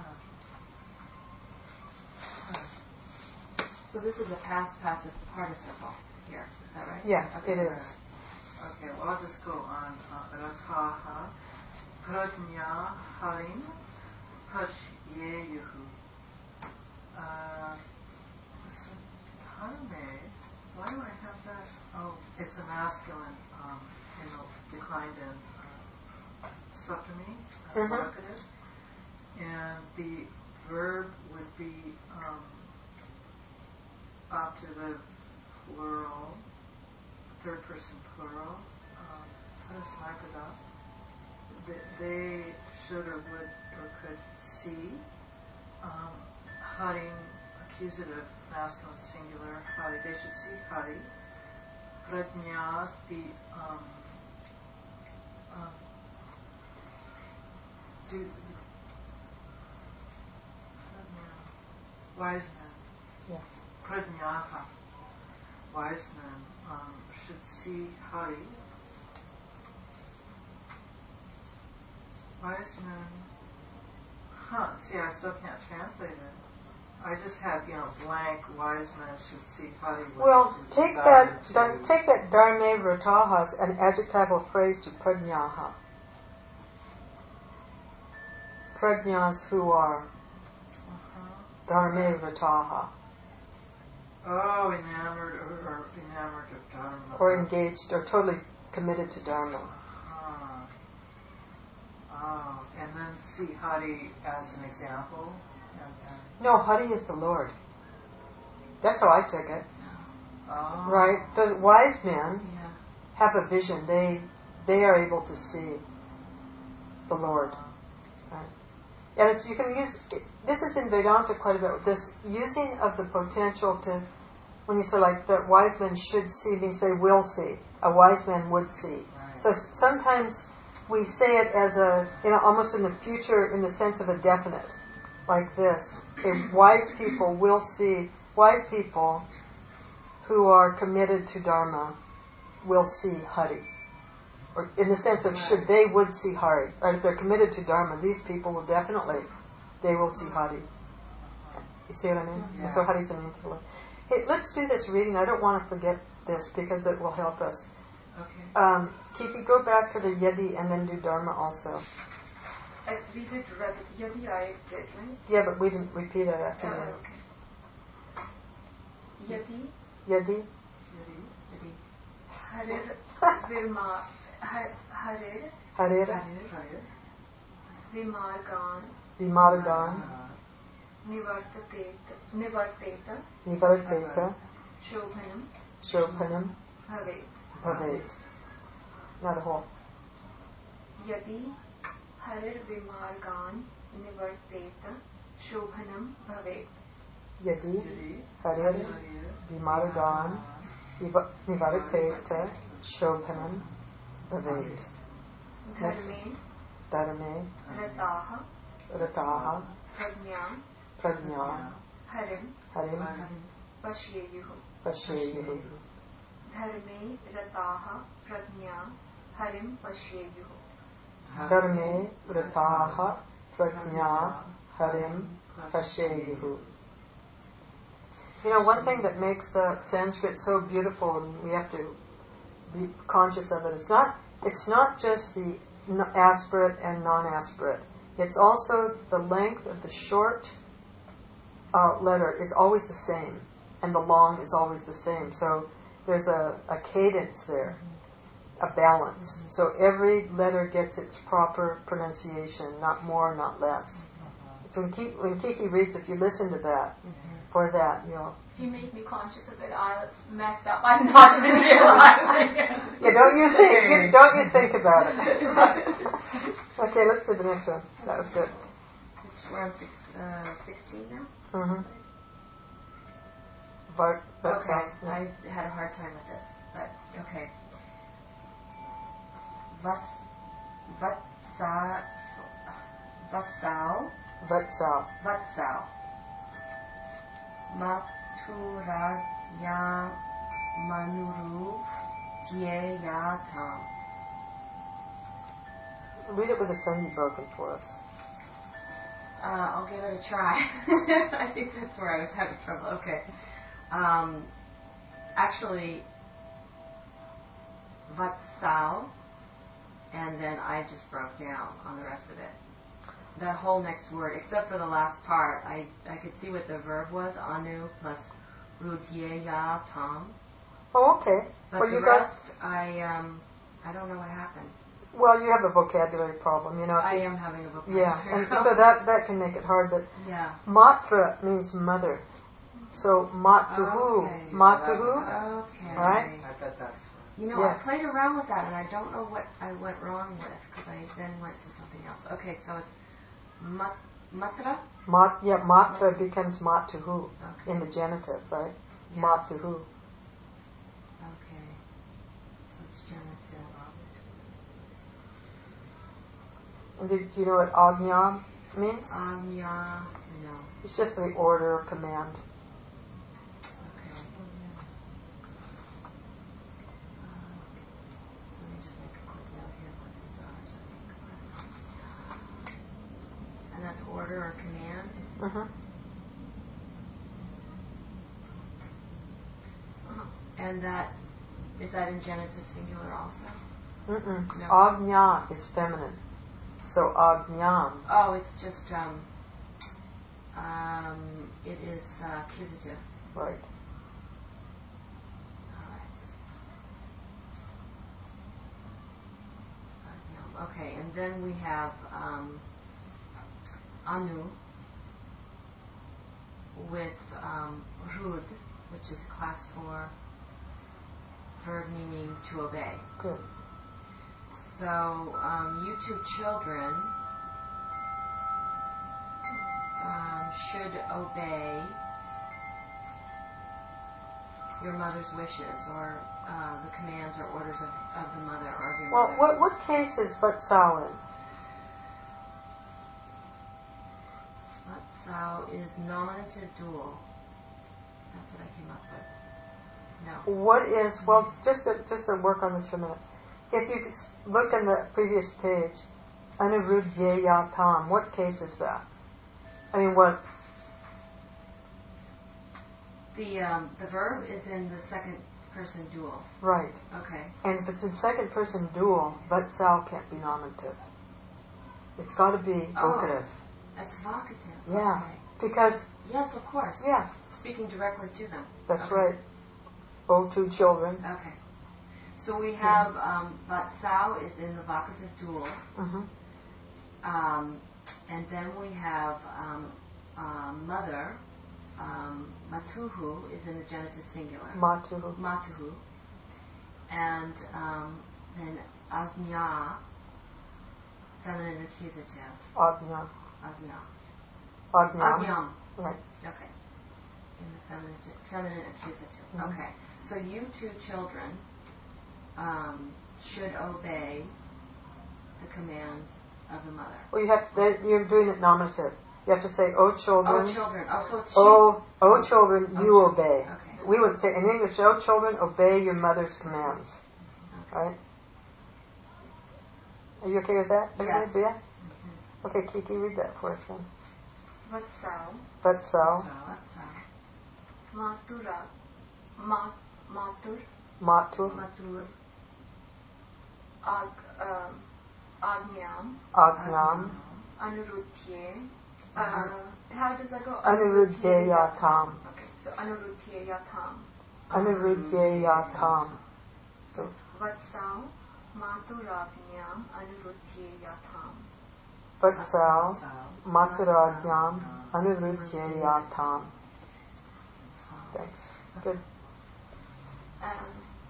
Speaker 2: So this is a past passive participle here. Is that right?
Speaker 1: yeah,
Speaker 2: Okay.
Speaker 1: it is.
Speaker 3: Okay, well I'll just go on. Uh, Rataha Prajna Harim Pashyeyuhu. Uh, so Dharme, why do I have that? Oh, it's a masculine, um, you know, declined in uh, Saptami, uh,
Speaker 1: Mhm.
Speaker 3: vocative. And the verb would be um, optative plural, third person plural. Um, how does Magada? They, they should or would or could see. Um, Harim, accusative, masculine singular. Hari, they should see Hari. Prajna, the um, um, do wise men.
Speaker 1: Yeah.
Speaker 3: Prajnaha, wise men, um, should see Hari. Wise men. Huh, see, I still can't translate it. I just have, you know, blank, wise men should see Hari. with-
Speaker 1: Well,
Speaker 3: with
Speaker 1: take
Speaker 3: regard
Speaker 1: that,
Speaker 3: to-
Speaker 1: dar- take that dharme vrataha as an adjectival phrase to prajnaha. Prajnas who are
Speaker 3: Uh-huh.
Speaker 1: dharme vrataha,
Speaker 3: Oh, enamored or, or enamored of Dharma.
Speaker 1: or engaged or totally committed to dharma.
Speaker 3: Uh-huh. Oh, and then see Hari as an example. And, and,
Speaker 1: No, Hari is the Lord. That's how I took it.
Speaker 3: oh.
Speaker 1: Right? The wise men
Speaker 2: Yeah.
Speaker 1: have a vision. They they are able to see the Lord. Right? And it's, you can use, this is in Vedanta quite a bit, this using of the potential to, when you say like the wise men should see, means they will see. A wise man would see.
Speaker 3: Right.
Speaker 1: So s- sometimes we say it as a, you know, almost in the future in the sense of a definite, like this. If wise people will see, wise people who are committed to Dharma will see Hari. Or in the sense of should they would see Hari. Right? If they're committed to Dharma, these people will definitely, they will see Hari. You see what I mean?
Speaker 3: Yeah.
Speaker 1: And so Hari's an name for the Lord. Hey, let's do this reading. I don't want to forget this because it will help us.
Speaker 3: Okay.
Speaker 1: Um, Kiki, go back to the Yadi and then do Dharma also.
Speaker 4: Uh, we did read Yadi I did, right?
Speaker 1: Yeah, but we didn't repeat it after
Speaker 4: Uh,
Speaker 1: you.
Speaker 4: okay. Yadi
Speaker 1: Yadi?
Speaker 3: Ready?
Speaker 4: Harir Virma Har- Harir
Speaker 1: Harir?
Speaker 3: Harir.
Speaker 4: Vimargan
Speaker 1: Vimargan?
Speaker 3: Uh,
Speaker 4: Nivartateta Nivarteta
Speaker 1: Nivarteka?
Speaker 4: Shobhanam
Speaker 1: Shobhanam?
Speaker 4: Bhavet.
Speaker 1: Bhavet. Not a whole.
Speaker 4: यदि हरिर्विमार्गान् निवर्तेत शोभनं भवेत्.
Speaker 1: Yadi harir vimargan nivarteta shobhanam bhavet.
Speaker 4: धर्मे
Speaker 1: Dharme
Speaker 4: रताः
Speaker 1: rataha
Speaker 4: प्रज्ञां
Speaker 1: prajna
Speaker 4: हरिं
Speaker 1: harim
Speaker 4: पश्येयुः.
Speaker 1: pasheyu.
Speaker 4: धर्मे रताः प्रज्ञां हरिं पश्येयुः.
Speaker 1: Dharme rataha prajna harim pasheyu. You know, one thing that makes the Sanskrit so beautiful, and we have to be conscious of it, is not, it's not just the n- aspirate and non-aspirate. It's also the length of the short uh, letter is always the same, and the long is always the same. So there's a, a cadence there, a balance. So every letter gets its proper pronunciation, not more, not less. So when Kiki, when Kiki reads, if you listen to that, for that, you know.
Speaker 4: You made me conscious of it. I messed up. I'm not even realizing it.
Speaker 1: Yeah, don't you think? You, don't you think about it? Okay, let's do the next one. That was good.
Speaker 2: We're on six, uh, sixteen now?
Speaker 1: Mm-hmm. But, but
Speaker 2: Okay,
Speaker 1: so, yeah.
Speaker 2: I had a hard time with this, but okay. Vas, vatsa, vasau,
Speaker 1: But so.
Speaker 2: vatsau. Maturaya manuru dyeyatam.
Speaker 1: Read it with the sandhi broken for us.
Speaker 2: Uh, I'll give it a try. I think that's where I was having trouble. Okay. Um, actually, vatsau, and then I just broke down on the rest of it. That whole next word, except for the last part, I, I could see what the verb was, anu plus rudyeya tam.
Speaker 1: Oh, okay.
Speaker 2: But
Speaker 1: well,
Speaker 2: the
Speaker 1: you got,
Speaker 2: rest, I um, I don't know what happened.
Speaker 1: well, you have a vocabulary problem, you know.
Speaker 2: I
Speaker 1: you,
Speaker 2: am having a vocabulary
Speaker 1: Yeah, and so that, that can make it hard, but
Speaker 2: yeah.
Speaker 1: matra means mother. So matuhu,
Speaker 2: Okay.
Speaker 1: matuhu,
Speaker 2: Okay.
Speaker 1: right?
Speaker 5: I bet that's
Speaker 2: You know,
Speaker 1: Yeah.
Speaker 2: I played around with that, and I don't know what I went wrong with, because I then went to something else. Okay, so it's mat- matra?
Speaker 1: Mat, yeah, matra becomes matuhu
Speaker 2: Okay.
Speaker 1: in the genitive, right?
Speaker 2: Yes.
Speaker 1: Matuhu.
Speaker 2: Okay. So it's genitive.
Speaker 1: And do, do you know what agnya means?
Speaker 2: Anya, no.
Speaker 1: It's just the order or command.
Speaker 2: Okay. Uh, let me just make a quick note here what these are. So I can- and that's order or command?
Speaker 1: Mm-hmm.
Speaker 2: And that, is that in genitive singular also?
Speaker 1: Mm-mm.
Speaker 2: No.
Speaker 1: Agnya is feminine. So agnyam.
Speaker 2: Oh, it's just, um, um, it is uh, accusative.
Speaker 1: Right.
Speaker 2: All right. Okay, and then we have um, anu with um, rud, which is class four verb meaning to obey.
Speaker 1: Good.
Speaker 2: So um, you two children um, should obey your mother's wishes, or uh, the commands or orders of, of the mother or of your
Speaker 1: Well,
Speaker 2: mother.
Speaker 1: what what case is vatsau in?
Speaker 2: Vatsau is nominative dual. That's what I came up with. No.
Speaker 1: What is, well, just to, just to work on this for a minute. If you s- look in the previous page, anurudhyeyatam, what case is that? I mean, what?
Speaker 2: The um, the verb is in the second person dual.
Speaker 1: Right.
Speaker 2: Okay.
Speaker 1: And if it's in second person dual, vatsau can't be nominative. It's got to be
Speaker 2: Oh.
Speaker 1: vocative.
Speaker 2: That's vocative.
Speaker 1: Yeah.
Speaker 2: Okay.
Speaker 1: Because,
Speaker 2: Yes, of course.
Speaker 1: yeah,
Speaker 2: Speaking directly to them.
Speaker 1: that's
Speaker 2: Okay.
Speaker 1: right. Oh, two children.
Speaker 2: Okay. So we have um, vatsau is in the vocative dual.
Speaker 1: Mm-hmm.
Speaker 2: Um, and then we have um, uh, mother. Um, matuhu is in the genitive singular.
Speaker 1: Matuhu.
Speaker 2: Matuhu. and um, then Agnya, feminine accusative.
Speaker 1: Agnya.
Speaker 2: Agnya.
Speaker 1: Agyam.
Speaker 2: Agyam.
Speaker 1: Right.
Speaker 2: Okay. In the feminine, feminine accusative.
Speaker 1: Mm-hmm.
Speaker 2: Okay. So you two children um, should obey the commands of the mother.
Speaker 1: Well, you have to, that, you're doing it nominative. You have to say, "Oh children."
Speaker 2: Oh children. Oh, so she's,
Speaker 1: Oh, oh children,
Speaker 2: oh,
Speaker 1: you
Speaker 2: children.
Speaker 1: obey.
Speaker 2: Okay.
Speaker 1: We would say in English, "Oh children, obey your mother's commands."
Speaker 2: Okay.
Speaker 1: Right? Are you okay with that?
Speaker 2: Yes.
Speaker 1: Yeah. Mm-hmm. Okay, Kiki, read that for us then.
Speaker 4: Vatsau,
Speaker 1: Vatsau,
Speaker 4: Matura, Ma, Matur,
Speaker 1: Matur,
Speaker 2: Matur,
Speaker 4: Ag, um, Agnyam,
Speaker 1: Agnam,
Speaker 4: Anurudhye. Uh, how does that go?
Speaker 1: Anurudhyayatam.
Speaker 4: Okay, so Anurudhyayatam.
Speaker 1: Anurudhyayatam. So,
Speaker 4: Vatsau, Maturagnyam, Anurudhyayatam.
Speaker 1: Vatsau, Maturajnam, Anurudhyayatam. Thanks. Good.
Speaker 4: Um,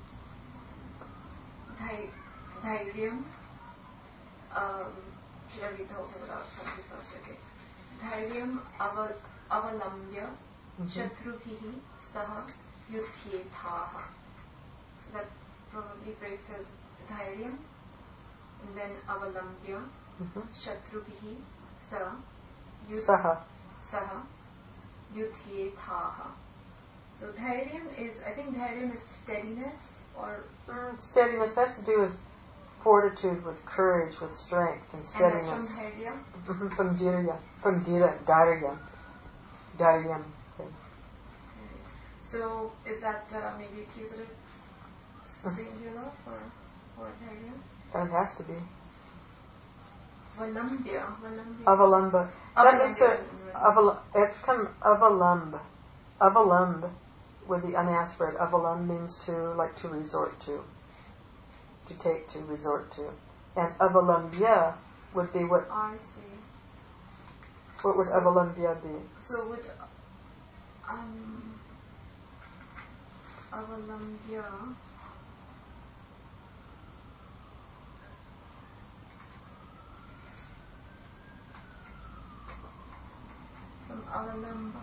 Speaker 4: Dhai- Dhairyam. Um, should I read the whole thing without something first? Okay. Dhairyam ava, avalambya shatrubhihi saha yudhyetaha. So that probably breaks as Dhairyam and then avalambya
Speaker 1: Mm-hmm.
Speaker 4: shatrubhihi sa yud,
Speaker 1: Saha.
Speaker 4: saha yudhyetaha. So Dhairyam is, I think Dhairyam is steadiness or...
Speaker 1: Mm, steadiness has to do with fortitude, with courage, with strength, and steadiness.
Speaker 4: And that's from Dhairya?
Speaker 1: Mm-hmm. From Dhirya. From Dhira. Dhairya. Dhairya. Okay.
Speaker 4: So is that uh, maybe accusative singular for, for Dhairya?
Speaker 1: It has to be.
Speaker 4: Valambya. Valambya.
Speaker 1: Avalamba. That means
Speaker 4: Avalambya.
Speaker 1: that aval, it's come avalamb. Avalamb with the unaspirate. Avalamb means to, like to resort to. To take to, resort to. And avalambya would be what,
Speaker 4: I see.
Speaker 1: what would
Speaker 4: So-
Speaker 1: avalambya be?
Speaker 4: So would um Avalambya from Avalamba.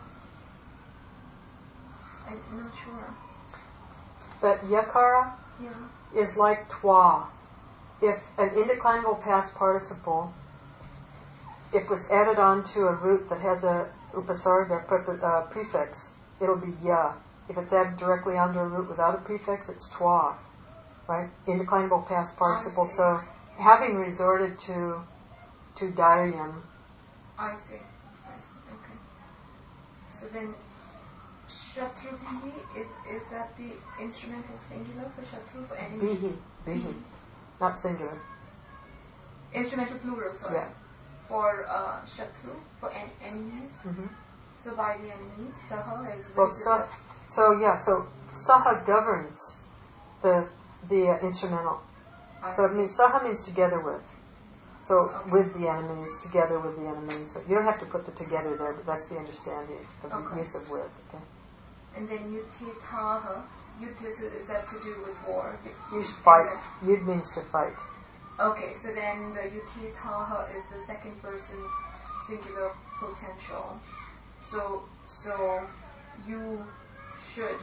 Speaker 4: I'm not sure.
Speaker 1: That yakara
Speaker 4: Yeah.
Speaker 1: is like twa. If an indeclinable past participle, if it's added on to a root that has a upasarga prefi- uh, prefix, it'll be ya. If it's added directly onto a root without a prefix, it's twa. Right? Indeclinable past participle.
Speaker 4: see.
Speaker 1: So having resorted to to Dhairyam,
Speaker 4: I see. I see. Okay. So then Shatrubhihi is is that the instrumental singular for Shatru for enemy?
Speaker 1: bihi, bihi, not singular.
Speaker 4: Instrumental plural, sorry.
Speaker 1: Yeah.
Speaker 4: For uh, Shatru, for en- enemies.
Speaker 1: Mm-hmm.
Speaker 4: So by the enemies, Saha is
Speaker 1: Well,
Speaker 4: with
Speaker 1: sa- so yeah, so saha governs the the uh, instrumental. So it means saha means together with. So
Speaker 4: Okay.
Speaker 1: with the enemies, together with the enemies. So you don't have to put the together there, but that's the understanding of the
Speaker 4: Okay.
Speaker 1: use of with. Okay.
Speaker 4: And then Yudhitaha, Yudh is, is that to do with war?
Speaker 1: You should fight. Yud means to fight.
Speaker 4: Okay, so then the Yudhitaha is the second person singular potential. So so you should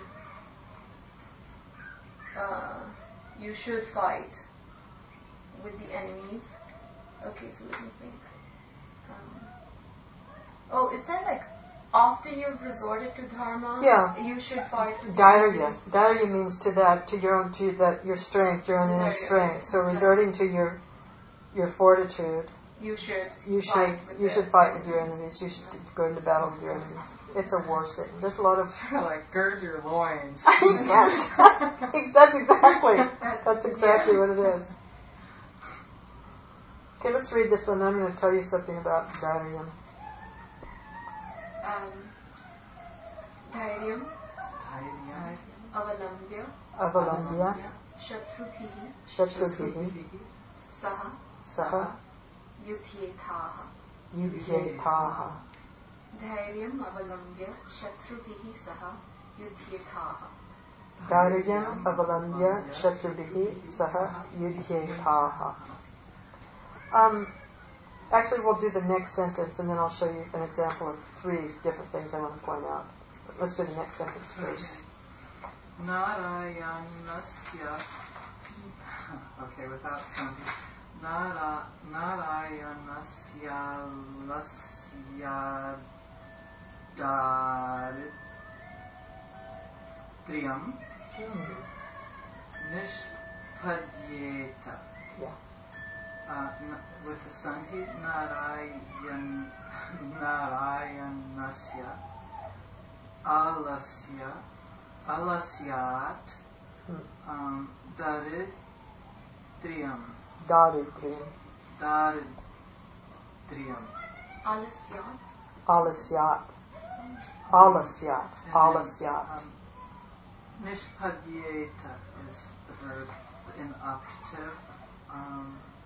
Speaker 4: uh, you should fight with the enemies. Okay, so let me think. Um, oh, is that like after you've resorted to dharma?
Speaker 1: Yeah.
Speaker 4: You should fight with the
Speaker 1: Dhairya.
Speaker 4: enemies?
Speaker 1: Dhairya means to that, to your own, to that, your strength, your own inner
Speaker 4: Dhairya.
Speaker 1: strength. So resorting to your your fortitude,
Speaker 4: You should
Speaker 1: you
Speaker 4: fight
Speaker 1: should
Speaker 4: with
Speaker 1: you
Speaker 4: the
Speaker 1: should fight with your enemies. You should go into battle with your enemies. It's a war statement. There's a lot of
Speaker 3: like gird your loins.
Speaker 1: yes, that's exactly
Speaker 4: That's-
Speaker 1: that's exactly
Speaker 4: yeah.
Speaker 1: what it is. Okay, let's read this one. I'm going to tell you something about Dhairya.
Speaker 4: Um, Dhairyam, Avalambya,
Speaker 1: Avalambya,
Speaker 4: Shatrubhihi,
Speaker 1: Shatrubhihi,
Speaker 4: Saha,
Speaker 1: Saha,
Speaker 4: Yudhyetaha.
Speaker 1: Yudhyetaha.
Speaker 4: Dhairyam, Avalambya, Shatrubhihi, Saha, Yudhyetaha.
Speaker 1: Dhairyam avalambya shatrubihi saha yudhyetaha. Um, actually, we'll do the next sentence, and then I'll show you an example of three different things I want to point out. But let's do the next sentence first.
Speaker 3: Narayanasya. Okay, without something. Nara Narayanasya lasya daridriyam nishpadyeta.
Speaker 1: Yeah.
Speaker 3: Uh, n- with the sandhi, Narayan Narayanasya alasya alasyat
Speaker 1: Hmm.
Speaker 3: um, daridriyam
Speaker 1: Daridriyam.
Speaker 3: daridriyam
Speaker 4: Alasya.
Speaker 1: Alasyat. Alasyat.
Speaker 3: And then,
Speaker 1: Alasyat.
Speaker 3: um, Nishpadyeta is the verb in optative. Um,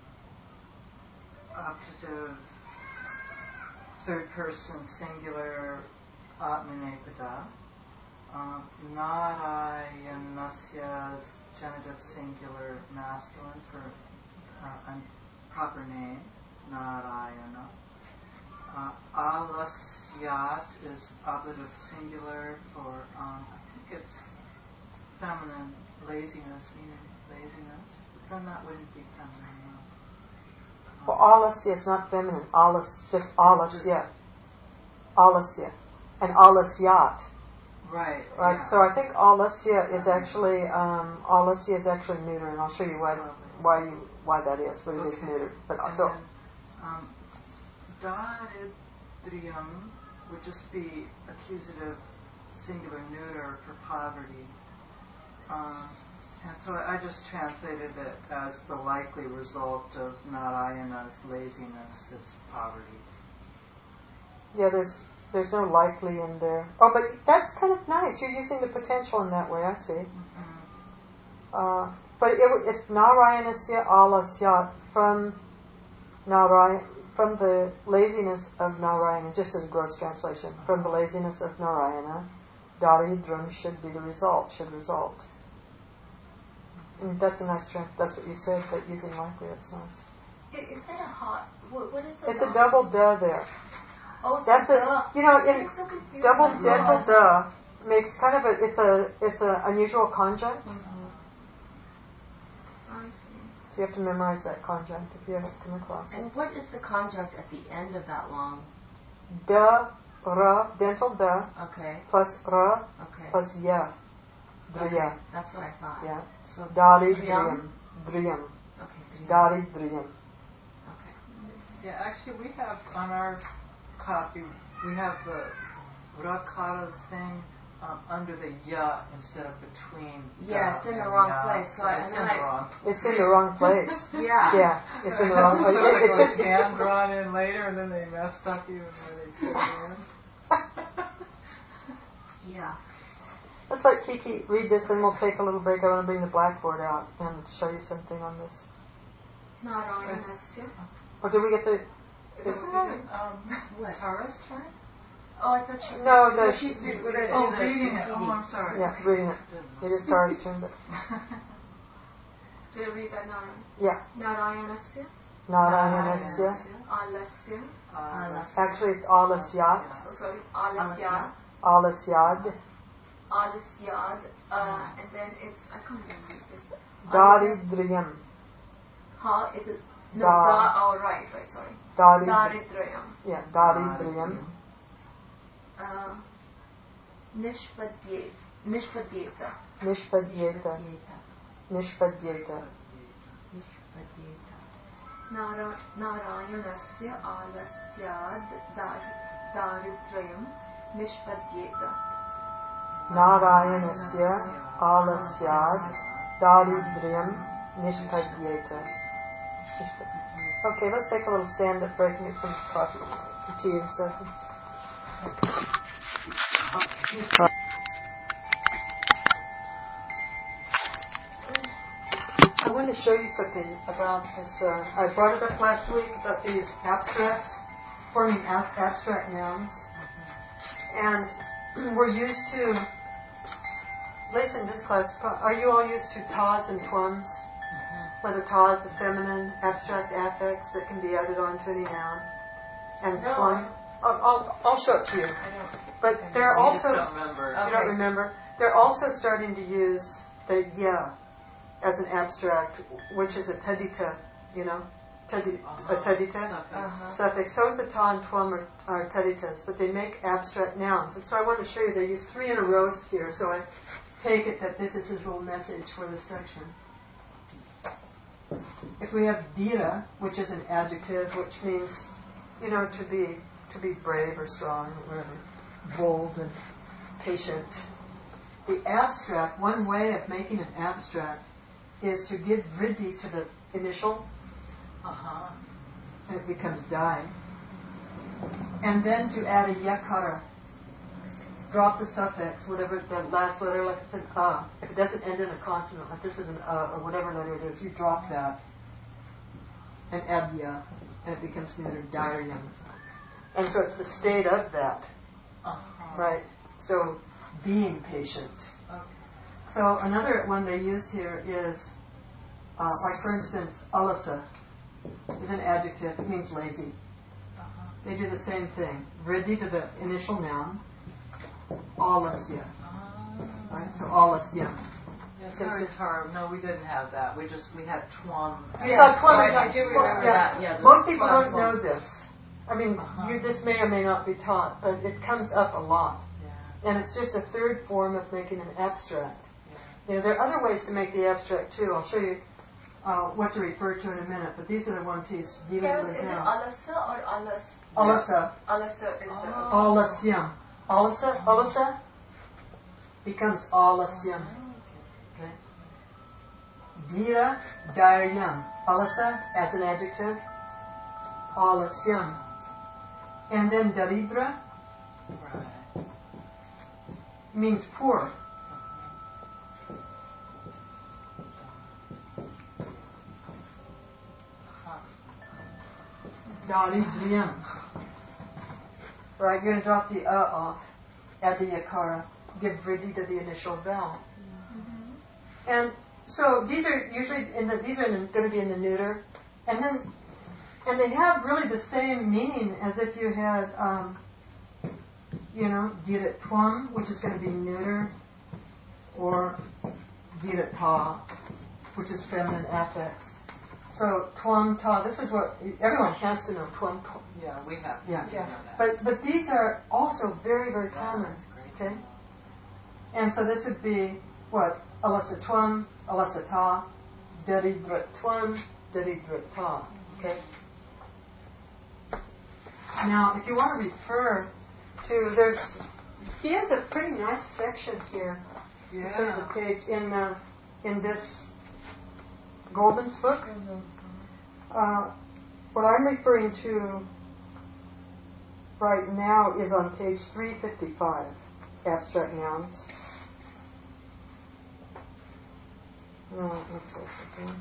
Speaker 3: optative, third person singular, atmanepada. Um, Narayanasya's genitive singular masculine for uh, a proper name, Narayana. Uh, Alasyat is ablative singular for, um, I think it's feminine, laziness, meaning laziness. But then that wouldn't be feminine. No.
Speaker 1: Well, alasya is not feminine. Alas, just alasya. Alasya. And alasyat.
Speaker 3: Right.
Speaker 1: Right,
Speaker 3: yeah.
Speaker 1: so I think alasya is actually, um, alasya is actually neuter, and I'll show you why, why you, why that is, but it is
Speaker 3: Okay.
Speaker 1: neuter. But
Speaker 3: And
Speaker 1: so,
Speaker 3: then, um, daridriyam would just be accusative singular neuter for poverty. Um, and so I just translated it as the likely result of Narayana's laziness is poverty.
Speaker 1: yeah, there's, there's no likely in there. Oh, but that's kind of nice. You're using the potential in that way, I see.
Speaker 3: Mm-hmm.
Speaker 1: Uh, but it, it's Narayanasya alasyat from Narayan, from the laziness of Narayana, just as a gross translation, from the laziness of Narayana, daridram should be the result, should result. And that's a nice trend. That's what you said, but using likely, that's nice.
Speaker 4: I- Is that a hot? What, what is the?
Speaker 1: It's a
Speaker 4: dot?
Speaker 1: double duh there.
Speaker 4: Oh, it's
Speaker 1: That's
Speaker 4: a.
Speaker 1: a,
Speaker 4: duh.
Speaker 1: you know,
Speaker 4: It's
Speaker 1: in
Speaker 4: getting so confusing.
Speaker 1: double
Speaker 4: Like,
Speaker 1: dental
Speaker 4: oh,
Speaker 1: duh makes kind of a, it's a, it's an unusual conjunct.
Speaker 4: Mhm. I see.
Speaker 1: So you have to memorize that conjunct if you haven't come across it.
Speaker 2: And what is the conjunct at the end of that long?
Speaker 1: Duh, ra, dental duh,
Speaker 2: Okay,
Speaker 1: plus ra,
Speaker 2: okay.
Speaker 1: plus ya.
Speaker 2: Okay,
Speaker 1: Driya.
Speaker 2: that's what I thought.
Speaker 1: Yeah.
Speaker 2: So
Speaker 1: Daridriyam. Driyam.
Speaker 2: Okay, Driyam.
Speaker 1: Daridriyam.
Speaker 2: Okay.
Speaker 3: Yeah, actually we have on our copy, we have the rakata thing um, under the ya instead of between.
Speaker 2: Yeah,
Speaker 3: da
Speaker 2: it's in the
Speaker 3: and
Speaker 2: wrong
Speaker 3: ya.
Speaker 2: place, so I-
Speaker 3: it's
Speaker 2: and
Speaker 3: in
Speaker 2: then
Speaker 3: the
Speaker 2: I-
Speaker 3: wrong place.
Speaker 1: It's in the wrong place.
Speaker 2: Yeah.
Speaker 1: Yeah, it's in the wrong
Speaker 3: So
Speaker 1: place.
Speaker 3: like
Speaker 1: It, it's
Speaker 3: was
Speaker 1: just
Speaker 3: hand drawn in later, and then they messed up even where they put it in.
Speaker 2: Yeah.
Speaker 1: Let's let Kiki read this, then we'll take a little break. I want to bring the blackboard out and show you something on this.
Speaker 4: Narayanasya.
Speaker 1: Or did we get the?
Speaker 3: Isn't that um,
Speaker 2: What?
Speaker 3: Tara's turn?
Speaker 4: Oh, I thought she.
Speaker 1: No,
Speaker 4: said-
Speaker 1: the-
Speaker 4: she's doing with it.
Speaker 3: Oh,
Speaker 4: she's
Speaker 3: reading it.
Speaker 4: a-
Speaker 3: Oh, I'm sorry.
Speaker 1: Yeah, reading it. It is Tara's turn, but
Speaker 4: Should I read that Narayan?
Speaker 1: yeah.
Speaker 4: Narayanasya.
Speaker 1: Narayanasya.
Speaker 4: Alasya.
Speaker 3: Uh,
Speaker 1: Actually, it's alasyat.
Speaker 4: Oh, sorry. Alasya.
Speaker 1: Alasyad.
Speaker 4: Alasyad. Uh, and then it's, I can't even read this.
Speaker 1: Daridriyam.
Speaker 4: Ha, it is. No,
Speaker 1: Da.
Speaker 4: da. Oh, right, right, sorry.
Speaker 1: Darid.
Speaker 4: Daridrayam.
Speaker 1: Yeah, Daridriyam.
Speaker 4: Uh, Nishpadye. Nishpadyeta.
Speaker 1: Nishpadyeta.
Speaker 2: Yeta.
Speaker 1: Nishpadyeta.
Speaker 2: Nishpadyeta.
Speaker 4: Nara, Narayanasya alasyad dar- daridrayam nishpadyeta.
Speaker 1: Narayanasya alasyad daridriyam nishpadyeta. Nishpadyeta. Okay, let's take a little stand up break and get some coffee, and tea and stuff. I wanted to show you something about this. Uh, I brought it up last week about these abstracts, forming ab- abstract nouns. And we're used to listen, this class, are you all used to tas and twums?
Speaker 3: Mm-hmm.
Speaker 1: Where the ta is the feminine abstract affix that can be added onto any noun, and
Speaker 2: No,
Speaker 1: twum. I'll, I'll, I'll show it to you.
Speaker 2: I don't.
Speaker 1: But they're
Speaker 3: You
Speaker 1: also.
Speaker 3: just don't remember.
Speaker 1: You
Speaker 2: Okay.
Speaker 1: don't remember. They're also starting to use the ya as an abstract, which is a tadita. You know, Tadi,
Speaker 3: Uh-huh.
Speaker 1: a tadita.
Speaker 3: Suffix.
Speaker 2: Uh-huh.
Speaker 1: Suffix. So is the ta and twum are, are taditas, but they make abstract nouns. And so I want to show you they use three in a row here. So I take it that this is his little message for this section. If we have dira, which is an adjective, which means, you know, to be to be brave or strong, or whatever, bold and patient. The abstract, one way of making an abstract is to give vriddhi to the initial,
Speaker 3: Uh-huh.
Speaker 1: and it becomes dai. And then to add a yakara. Drop the suffix, whatever the last letter, like it's an a. If it doesn't end in a consonant, like this is an a, or whatever letter it is, you drop that. And add ya, and it becomes neuter dairyam. And so it's the state of that,
Speaker 3: Uh-huh.
Speaker 1: right? So being patient.
Speaker 3: Okay.
Speaker 1: So another one they use here is, uh, like for instance, alasa is an adjective. It means lazy.
Speaker 3: Uh-huh.
Speaker 1: They do the same thing. Vriddhi to the initial noun. Alasya.
Speaker 3: Ah.
Speaker 1: Right? So alasya.
Speaker 3: Yeah, sorry, Tara. No, we didn't have that. We just, we had twum.
Speaker 1: You
Speaker 2: Yes,
Speaker 1: saw twum.
Speaker 2: right, I do remember
Speaker 1: yeah.
Speaker 2: that, yeah, the
Speaker 1: Most people
Speaker 2: twum,
Speaker 1: don't
Speaker 2: twum.
Speaker 1: know this. I mean,
Speaker 3: Uh-huh.
Speaker 1: you, this may or may not be taught, but it comes up a lot.
Speaker 3: Yeah.
Speaker 1: And it's just a third form of making an abstract.
Speaker 3: Yeah.
Speaker 1: You know, there are other ways to make the abstract too. I'll show you uh, what to refer to in a minute, but these are the ones he's dealing
Speaker 4: Carol,
Speaker 1: with
Speaker 4: is it
Speaker 1: now.
Speaker 4: alasa or alas?
Speaker 1: Alasa.
Speaker 4: Alasa is
Speaker 3: Oh.
Speaker 1: Alasyam. Alasa, alasa becomes alasyam. Okay. Dira, dairyam. Alasa as an adjective. Alasyam. And then daridra
Speaker 3: Right.
Speaker 1: means poor. Daridriyam. Right, you're going to drop the uh off, add the yakara, give vriddhi to the initial vowel.
Speaker 4: Mm-hmm.
Speaker 1: And so these are usually in the these are in, going to be in the neuter, and then and they have really the same meaning as if you had um, you know dirat twam, which is going to be neuter, or dirat ta, which is feminine affix. So twam ta. This is what everyone has to know. Twam ta.
Speaker 3: Yeah, we have.
Speaker 1: Yeah.
Speaker 3: We know that.
Speaker 1: But but these are also very very
Speaker 3: Yeah,
Speaker 1: common.
Speaker 3: that's great.
Speaker 1: Okay. And so this would be what? Alasa twam, alasa ta, daridrat twam, daridrat ta. Okay? Now, if you want to refer to, there's, he has a pretty nice section here.
Speaker 3: Yeah.
Speaker 1: Turn the page in uh, in this Goldman's book.
Speaker 2: Mm-hmm.
Speaker 1: Uh, what I'm referring to right now is on page three fifty-five, abstract nouns. No, let's see something.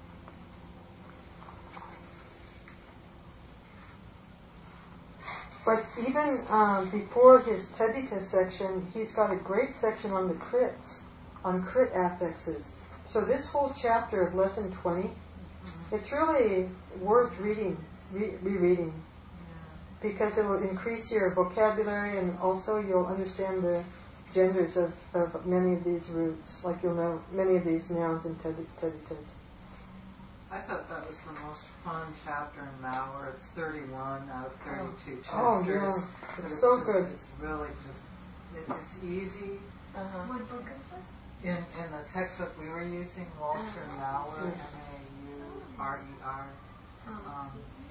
Speaker 1: But even um, before his Tadita section, he's got a great section on the crits, on crit affixes. So this whole chapter of lesson twenty, mm-hmm. it's really worth reading, re- rereading, yeah. because it will increase your vocabulary and also you'll understand the genders of, of many of these roots, like you'll know many of these nouns and Taditas.
Speaker 3: I thought that was the most fun chapter in Mauer. It's thirty-one out of thirty-two
Speaker 1: oh.
Speaker 3: chapters.
Speaker 1: Oh, yeah. It's,
Speaker 3: it's
Speaker 1: so
Speaker 3: just,
Speaker 1: good.
Speaker 3: It's really just, it, it's easy.
Speaker 2: Uh-huh.
Speaker 4: What book is this?
Speaker 3: In in the textbook we were using, Walter Mauer,
Speaker 1: Mm.
Speaker 3: M A U R E R, um,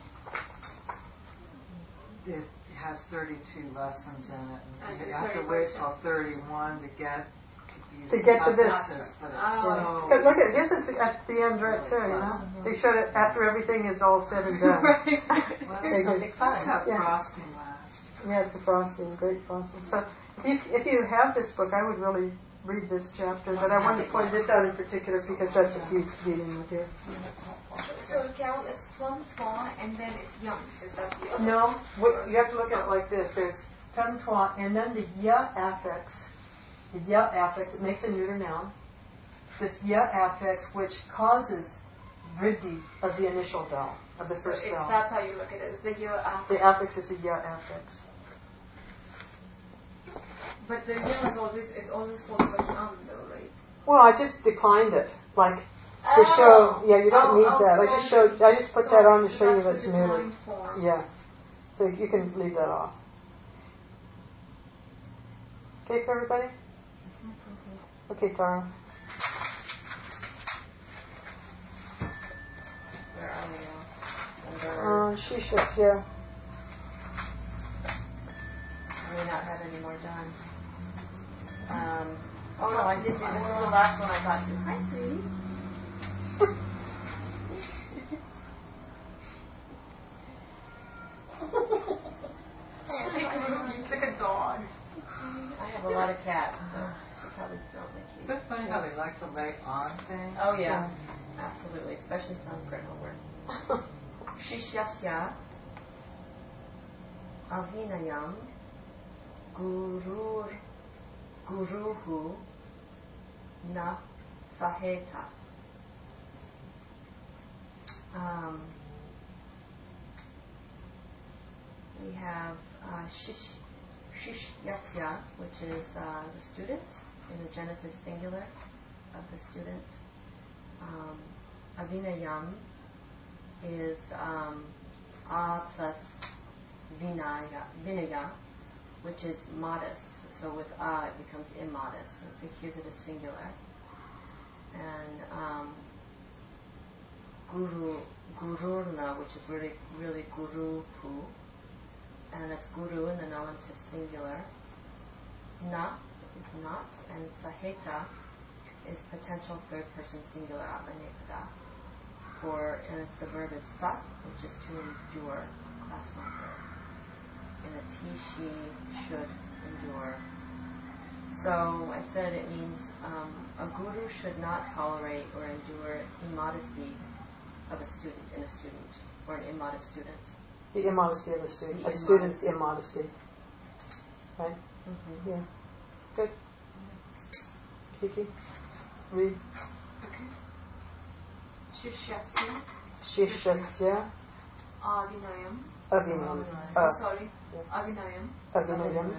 Speaker 3: it has thirty-two lessons in it, and
Speaker 4: And
Speaker 3: you have to
Speaker 4: very
Speaker 3: wait
Speaker 4: much
Speaker 3: till thirty-one to get these
Speaker 1: To get to this.
Speaker 3: suffixes, but it's
Speaker 4: Oh.
Speaker 3: so
Speaker 1: But look at this is at the end right too, you know. They showed it after everything is all said and done.
Speaker 3: well,
Speaker 1: They go,
Speaker 3: it's supposed to have
Speaker 1: yeah.
Speaker 3: frosting last.
Speaker 1: Yeah, it's a frosting, great frosting. So if you, if you have this book, I would really read this chapter. But I wanted to point this out in particular because that's what he's dealing with here.
Speaker 4: So, Carol, it's twum twa and then it's yum. Is that the other?
Speaker 1: No, what, you have to look at it like this. There's tum twa, and then the ya affix the ya affix, it makes a neuter noun. This ya affix, which causes vriddhi of the initial vowel, of the
Speaker 4: So
Speaker 1: first
Speaker 4: it's,
Speaker 1: vowel.
Speaker 4: that's how you look at it. It's the ya affix.
Speaker 1: The affix is a ya affix.
Speaker 4: But the ya is always, it's always followed by um though, right?
Speaker 1: Well, I just declined it, like to
Speaker 4: Oh.
Speaker 1: show. Yeah, you don't
Speaker 4: Oh,
Speaker 1: need
Speaker 4: oh,
Speaker 1: that. I just
Speaker 4: sorry.
Speaker 1: showed. I just put
Speaker 4: Sorry.
Speaker 1: that on to
Speaker 4: So
Speaker 1: show you
Speaker 4: that's
Speaker 1: that's
Speaker 4: the
Speaker 1: neuter.
Speaker 4: declined form.
Speaker 1: Yeah. So you can leave that off. Okay for everybody? Okay, Tara.
Speaker 2: Where are we now? Under,
Speaker 1: Uh, Shishas, yeah.
Speaker 2: I may not have any more done. Um, oh no, I did do, this is the last one I got to. Hi, sweetie.
Speaker 4: He's like a dog.
Speaker 2: I have a lot of cats, so she probably smells my
Speaker 3: Is
Speaker 2: keys.
Speaker 3: that funny how they like to lay on things?
Speaker 2: Oh yeah, absolutely, especially Sanskrit homework. Shishyasya avinayam gurur guruhu na saheta. Um, we have uh, shish, shishyasya, which is uh, the student, in the genitive singular of the student. Um, avinayam is um, a plus vinaya, vinaya, which is modest. So with a, it becomes immodest. So it's accusative singular. And um, guru, gururna, which is really, really guruhu, and that's guru in the nominative singular. Na is not, and saheta is potential third person singular atmanepada. For, and it's the verb is sat, which is to endure, class marker. And it's he, she, should endure. So I said it means um, a guru should not tolerate or endure immodesty of a student in a student, or an immodest student.
Speaker 1: The immodesty of a student.
Speaker 2: The
Speaker 1: A student's immodesty. Right?
Speaker 2: Mm-hmm.
Speaker 1: Yeah. Good. Kiki? Read.
Speaker 4: Okay. Shishyasya
Speaker 1: Shishasya
Speaker 4: avinayam.
Speaker 1: avinam.
Speaker 4: Oh,
Speaker 1: Uh,
Speaker 4: sorry.
Speaker 1: yeah.
Speaker 4: Avinayam.
Speaker 1: Avinayam.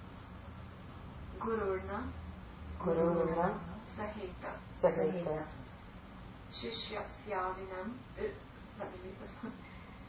Speaker 4: Gururna
Speaker 1: Gururna.
Speaker 4: saheta.
Speaker 1: Saheta.
Speaker 4: Shishyasyavinam. uh, Let me read this one.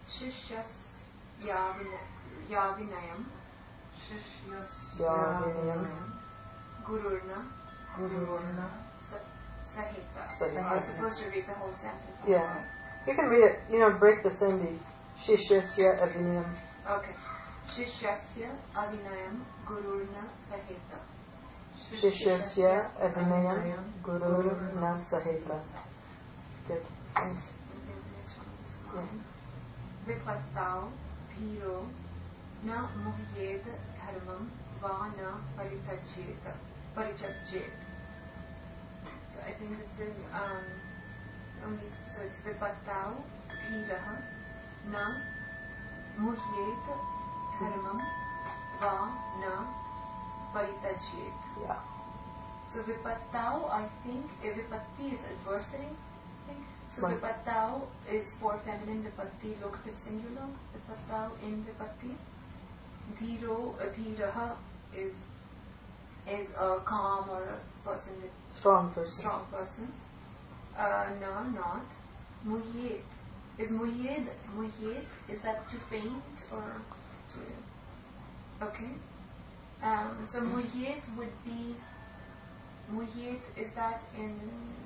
Speaker 4: Shishyasyavinayam.
Speaker 1: Syavinayam.
Speaker 4: Gururna
Speaker 2: Gururna
Speaker 4: saheta.
Speaker 1: Saheta.
Speaker 4: I was supposed to read the whole sentence.
Speaker 1: Yeah. You can read it, you know, break the sindhi. Shishasya avinayam.
Speaker 4: Okay. Shishyasya avinayam gururna saheta.
Speaker 1: Shishasya avinayam gururna saheta. Good. Thanks.
Speaker 4: I think the next one is
Speaker 1: Yeah.
Speaker 4: mine. Vipattau dhiro na muhyed dharmam va na paritajyet. Paritajyet. So I think this is um, only, so it's Vipattau dhiraha na muhyed dharmam va na paritajyet.
Speaker 1: Yeah.
Speaker 4: So Vipattau, I think, uh, Vipatti is adversary. I think. So
Speaker 1: Right.
Speaker 4: Vipattau is for feminine, Vipatti locative singular. Vipattau in Vipatti. Dhiro, uh, Dhiraha is is a calm or a person with
Speaker 1: Strong person.
Speaker 4: strong person. Uh, no, not. Muhyed. Is muhyed, muhyed, is that to faint or to... Okay. Um, so muhyed would be... Muhyed, is that in...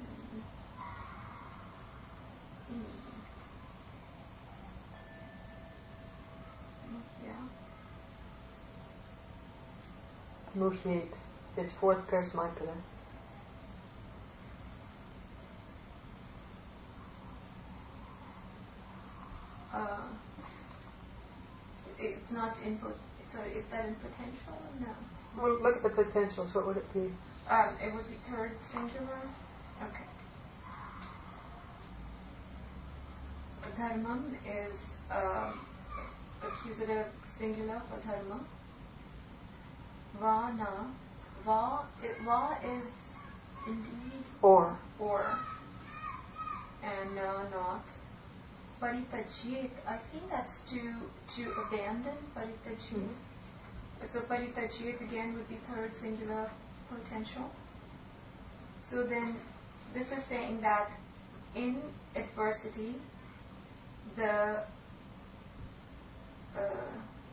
Speaker 4: Yeah.
Speaker 1: Muhyet. It's fourth pairs Maitala.
Speaker 4: Uh, it's not in... pot- Sorry, is that in potential? No.
Speaker 1: Well, look at the potentials. What would it be?
Speaker 4: Um, it would be third singular. Okay. Dharmam is um, accusative singular for dharma. Va na. va, it, va is indeed
Speaker 1: Or.
Speaker 4: or, and uh, not. Paritajyet, I think that's to to abandon. Paritajyet. So paritajyet again would be third singular potential. So then this is saying that in adversity, the uh,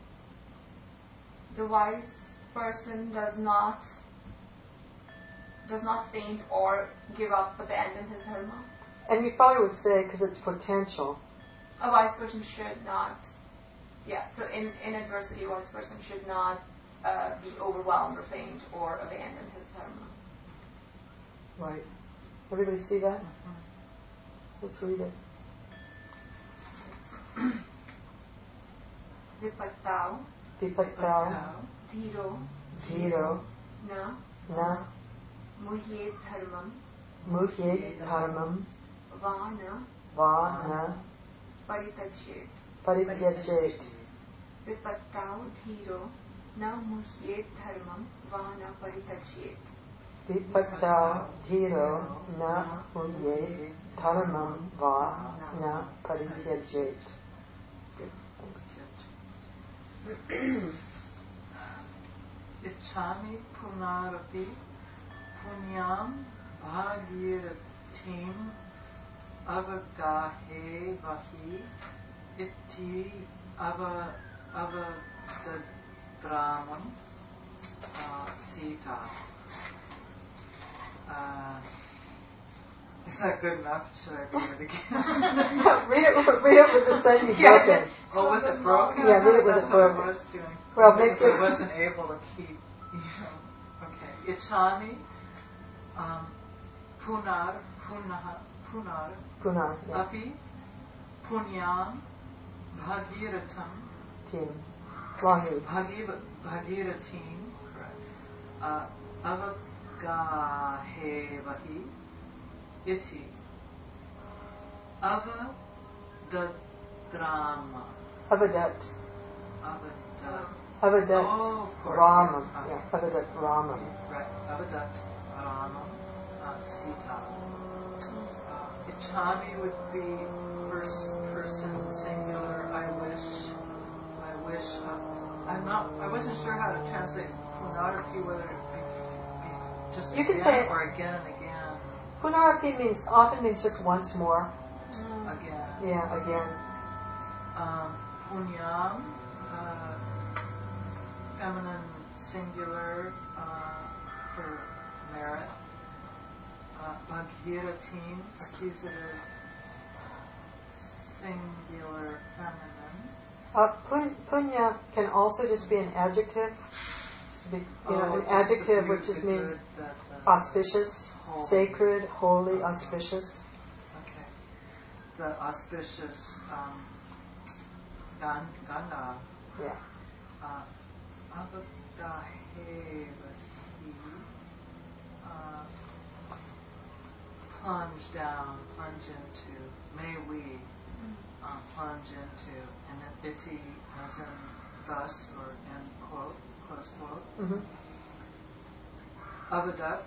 Speaker 4: the wise person does not does not faint or give up, abandon his dharma.
Speaker 1: And you probably would say, because it's potential.
Speaker 4: A wise person should not, yeah, so in, in adversity, a wise person should not uh, be overwhelmed or faint or abandon his dharma.
Speaker 1: Right. Everybody see that? Mm-hmm. Let's read it.
Speaker 4: Vipattau,
Speaker 1: Vipattau,
Speaker 4: dhiro,
Speaker 1: dhiro,
Speaker 4: na,
Speaker 1: na,
Speaker 4: muhyet dharmam,
Speaker 1: muhyet dharmam,
Speaker 4: va na,
Speaker 1: va na,
Speaker 4: paritajyet.
Speaker 1: parityajyet.
Speaker 4: Vipattau, dhiro, na muhyet dharmam, va na paritajyet.
Speaker 1: Vipattau, dhiro, na muhyet dharmam, va na parityajyet. Good. Thanks.
Speaker 3: Ichami punarapi punyam bhagiratim avagahe vahi iti ava avadadramam uh, sita. Uh, is that good enough? Should I read it again?
Speaker 1: read it. Read it with the sentence broken.
Speaker 3: Oh, with it broken.
Speaker 1: Yeah, read it with
Speaker 3: That's
Speaker 1: it broken.
Speaker 3: what I was doing.
Speaker 1: Well,
Speaker 3: because
Speaker 1: make
Speaker 3: I wasn't able to keep. You know. Okay. Ichami um, punar punaha punar
Speaker 1: Punar. Yeah.
Speaker 3: api punyam bhagiratam
Speaker 1: Team. Vahi.
Speaker 3: bhagi bhagiratim correct uh, avagahe vahi iti avadadrama
Speaker 1: Avadat.
Speaker 3: avadat
Speaker 1: Avadat
Speaker 3: oh, of course,
Speaker 1: Ramam.
Speaker 3: yes. Okay.
Speaker 1: Yeah, Avadat Ramam.
Speaker 3: Right, avadat ramam uh, sita. Uh, ichami would be first person singular. I wish. I wish. Uh, I'm not. I wasn't sure how to translate punarapi, whether it be, be just
Speaker 1: You
Speaker 3: again
Speaker 1: can say
Speaker 3: or again and again.
Speaker 1: Punarapi means often means just once more.
Speaker 4: Mm.
Speaker 3: Again.
Speaker 1: Yeah, again.
Speaker 3: Um, punyam, uh, feminine singular uh, for merit. Uh, Bhagiratim, accusative singular feminine.
Speaker 1: Uh, pun, punya can also just be an adjective. Just be, you
Speaker 3: Oh,
Speaker 1: know, an
Speaker 3: just
Speaker 1: adjective
Speaker 3: the
Speaker 1: which
Speaker 3: good,
Speaker 1: just
Speaker 3: the
Speaker 1: means
Speaker 3: good that, uh,
Speaker 1: auspicious,
Speaker 3: holy.
Speaker 1: sacred, holy, auspicious.
Speaker 3: Okay. The auspicious um, gan, Ganga.
Speaker 1: Yeah.
Speaker 3: Uh, Avadahe vahi, uh, plunge down, plunge into, may we uh, plunge into, and then iti as in thus or end quote, close quote.
Speaker 1: Mm-hmm.
Speaker 3: Avadat.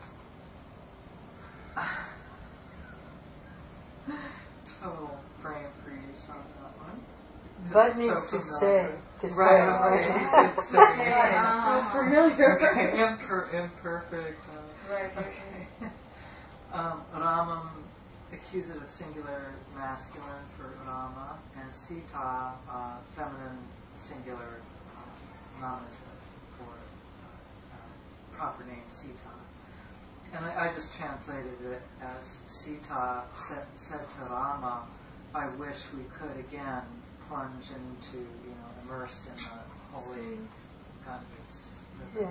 Speaker 3: Total brain freeze on that one.
Speaker 1: Bud
Speaker 3: It's
Speaker 1: means
Speaker 3: so
Speaker 1: to
Speaker 3: familiar.
Speaker 1: say. To
Speaker 3: Right,
Speaker 1: say.
Speaker 3: okay.
Speaker 1: Right.
Speaker 3: It's saying.
Speaker 4: So familiar.
Speaker 3: Okay, imper- imperfect. Uh,
Speaker 4: Right.
Speaker 3: okay. um, Ramam, accusative singular masculine for Rama, and Sita, uh, feminine singular uh, nominative for uh, uh, proper name Sita. And I, I just translated it as Sita said, said to Rama, I wish we could again plunge into, you know, immerse in the holy Ganges river.
Speaker 1: Yeah.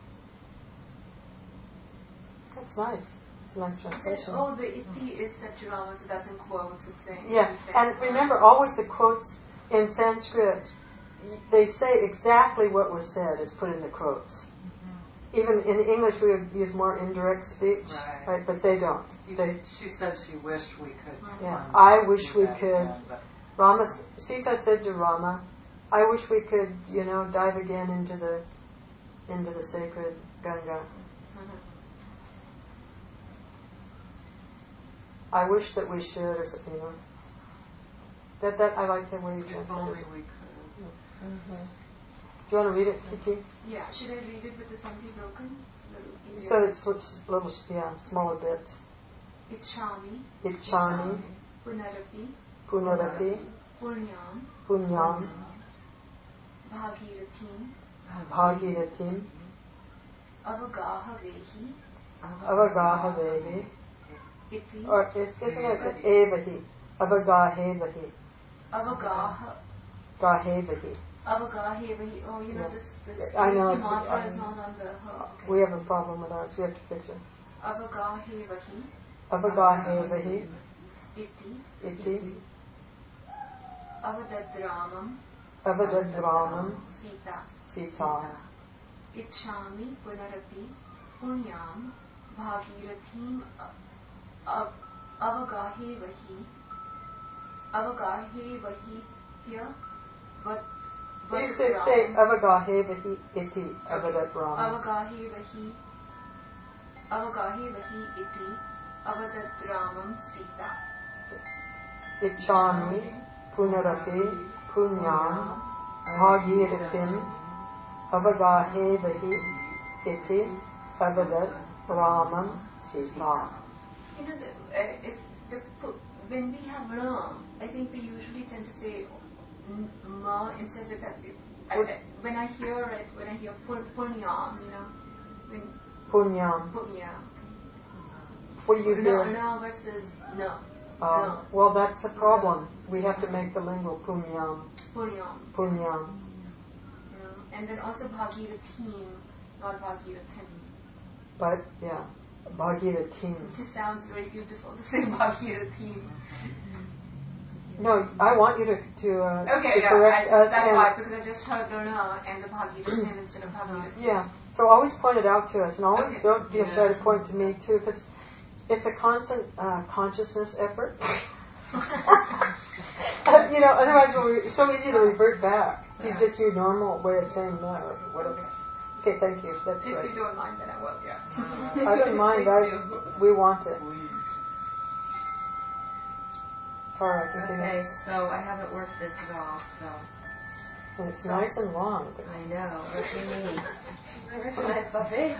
Speaker 1: That's nice. It's a nice translation.
Speaker 4: Oh, the iti is said to Rama, so that's in quotes. It's saying.
Speaker 1: Yeah,
Speaker 4: it's saying
Speaker 1: and remember, always the quotes in Sanskrit, they say exactly what was said is put in the quotes. Mm-hmm. Even in English, we would use more indirect speech,
Speaker 3: right?
Speaker 1: right? But they don't. They,
Speaker 3: she said she wished we could.
Speaker 1: Yeah, I wish we
Speaker 3: that
Speaker 1: could.
Speaker 3: again, but
Speaker 1: Rama, Sita said to Rama, I wish we could, you know, dive again into the into the sacred Ganga. I wish that we should, or something, you know. That, that, I like the way you
Speaker 3: If
Speaker 1: translate
Speaker 3: only
Speaker 1: it.
Speaker 3: we could.
Speaker 1: Mm-hmm. Do you want to read it, Kiki?
Speaker 4: Yeah, should I read it with the sandhi broken? Little
Speaker 1: So it's a little, yeah, smaller bits.
Speaker 4: Ichchami,
Speaker 1: Ichchami,
Speaker 4: Punarapi,
Speaker 1: Punarapi,
Speaker 4: Punyam,
Speaker 1: Punyam,
Speaker 4: Bhagirathim,
Speaker 1: Bhagirathim,
Speaker 4: Avagahavehi,
Speaker 1: Avagahavehi,
Speaker 4: Iti,
Speaker 1: or is, isn't it Evahi? Avagahevahi.
Speaker 4: Avagaha,
Speaker 1: Gahevahi.
Speaker 4: Avagahevahi. Oh, you know,
Speaker 1: Yeah.
Speaker 4: this, this
Speaker 1: I know,
Speaker 4: the mantra
Speaker 1: it's-
Speaker 4: is not on the. Oh, okay.
Speaker 1: We have a problem with ours. We have to fix it.
Speaker 4: Avagahevahi,
Speaker 1: Avagahevahi,
Speaker 4: Iti,
Speaker 1: Iti,
Speaker 4: Avadadramam,
Speaker 1: Avadadramam,
Speaker 4: Sita,
Speaker 1: Sita,
Speaker 4: Ichchami, Punarapi, Punyam, Bhagirathim, Av- Avagahevahi, Avagahevahi, Tya, Vad-
Speaker 1: You should say
Speaker 4: Vadadramam,
Speaker 1: Avagahevahi, Iti, Avadadramam.
Speaker 4: Avagahevahi, Avagahevahi, Iti, Avadadramam, Sita.
Speaker 1: Ichchami, Punarapi, Punyam, Bhagirathim, Avagahevahi, Iti, Avadadramam, Sita.
Speaker 4: You know, the, uh, if the pu- when we have ra, I think we usually tend to say m- ma instead of it has to be. I, I, when I hear it, when I hear pun- punyam, you know, when
Speaker 1: Punyam.
Speaker 4: punya,
Speaker 1: What do you
Speaker 4: ra,
Speaker 1: hear?
Speaker 4: ra versus no,
Speaker 1: Um,
Speaker 4: no,
Speaker 1: well, that's the problem. We have to make the lingual punyam,
Speaker 4: punyam,
Speaker 1: punyam.
Speaker 4: you know, and then also bhagirathim, not bhagirathim.
Speaker 1: But yeah, Bhagirathim.
Speaker 4: It just sounds very beautiful to say bhagirathim.
Speaker 1: No, I want you to to, uh,
Speaker 4: Okay,
Speaker 1: to
Speaker 4: yeah,
Speaker 1: correct
Speaker 4: I,
Speaker 1: us.
Speaker 4: that's
Speaker 1: and,
Speaker 4: why, because I just heard Luna and the Bhagirathim instead of Bhagirathim.
Speaker 1: Yeah, so always point it out to us, and always
Speaker 4: Okay.
Speaker 1: don't be
Speaker 3: Yeah.
Speaker 1: afraid to point to me too, because it's a constant uh, consciousness effort. You know, otherwise we'll re- it's so easy to revert back to
Speaker 4: Yeah.
Speaker 1: just your normal way of saying no or whatever. Okay, thank you. That's
Speaker 4: If
Speaker 1: great.
Speaker 4: you don't mind, then I will, yeah.
Speaker 1: I don't mind.
Speaker 4: Please
Speaker 1: I,
Speaker 4: do.
Speaker 1: we want it.
Speaker 3: Please.
Speaker 1: Tara, I think
Speaker 2: Okay, so I haven't worked this at all, so
Speaker 1: and it's nice and long. But
Speaker 2: I know. What do you mean? I recognize buffet.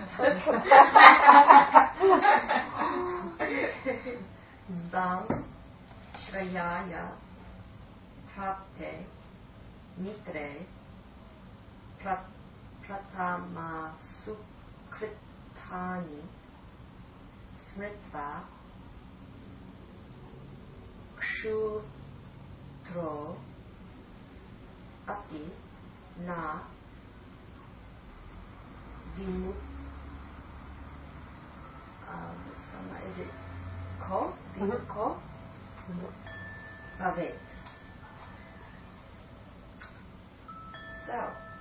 Speaker 2: Sam Shrayaya Prapte Mitre Prat- Pratama Sukritani Smritva Kshutro Api Na Vimut uh, some- is it Ko? Vimut Ko? Bhavet. So,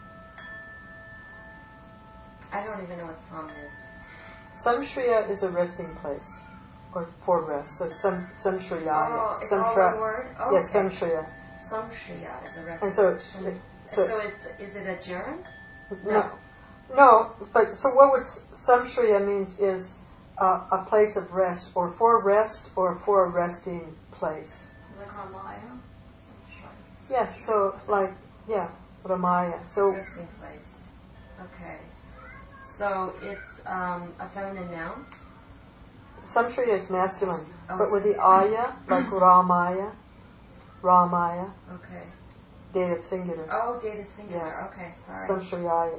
Speaker 2: I don't even know what Sam is.
Speaker 1: Samshriya is a resting place, or for rest. So sam samshriyaya.
Speaker 2: Oh, it's all
Speaker 1: Samshra-
Speaker 2: one word? Oh,
Speaker 1: Yes,
Speaker 2: okay.
Speaker 1: samshriya.
Speaker 2: Samshriya is a resting.
Speaker 1: And so, it's, it, so,
Speaker 2: so it's, is it a gerund?
Speaker 1: no, no. But so what would s- samshriya means is uh, a place of rest, or for rest, or for a resting place.
Speaker 4: Like Ramaya. some shrine.
Speaker 1: Yes. So like yeah, Ramaya. So
Speaker 2: Resting place. Okay. So it's um, a feminine noun?
Speaker 1: samshriya is masculine,
Speaker 2: Oh.
Speaker 1: but with the aya, like Ramaya, Ramaya,
Speaker 2: Okay.
Speaker 1: dative singular.
Speaker 2: Oh, dated singular. Okay, sorry.
Speaker 1: Samshriyaya.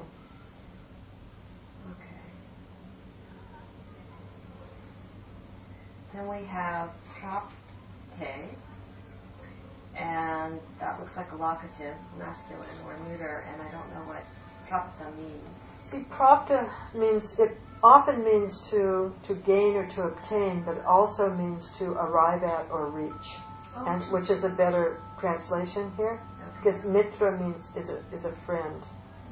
Speaker 2: Okay. Then we have prapte, and that looks like a locative, masculine or neuter, and I don't know what prapta means.
Speaker 1: See, prapta means, it often means to, to gain or to obtain, but it also means to arrive at or reach,
Speaker 4: Oh,
Speaker 1: and which is a better translation here,
Speaker 2: Okay.
Speaker 1: because mitra means is a is a friend.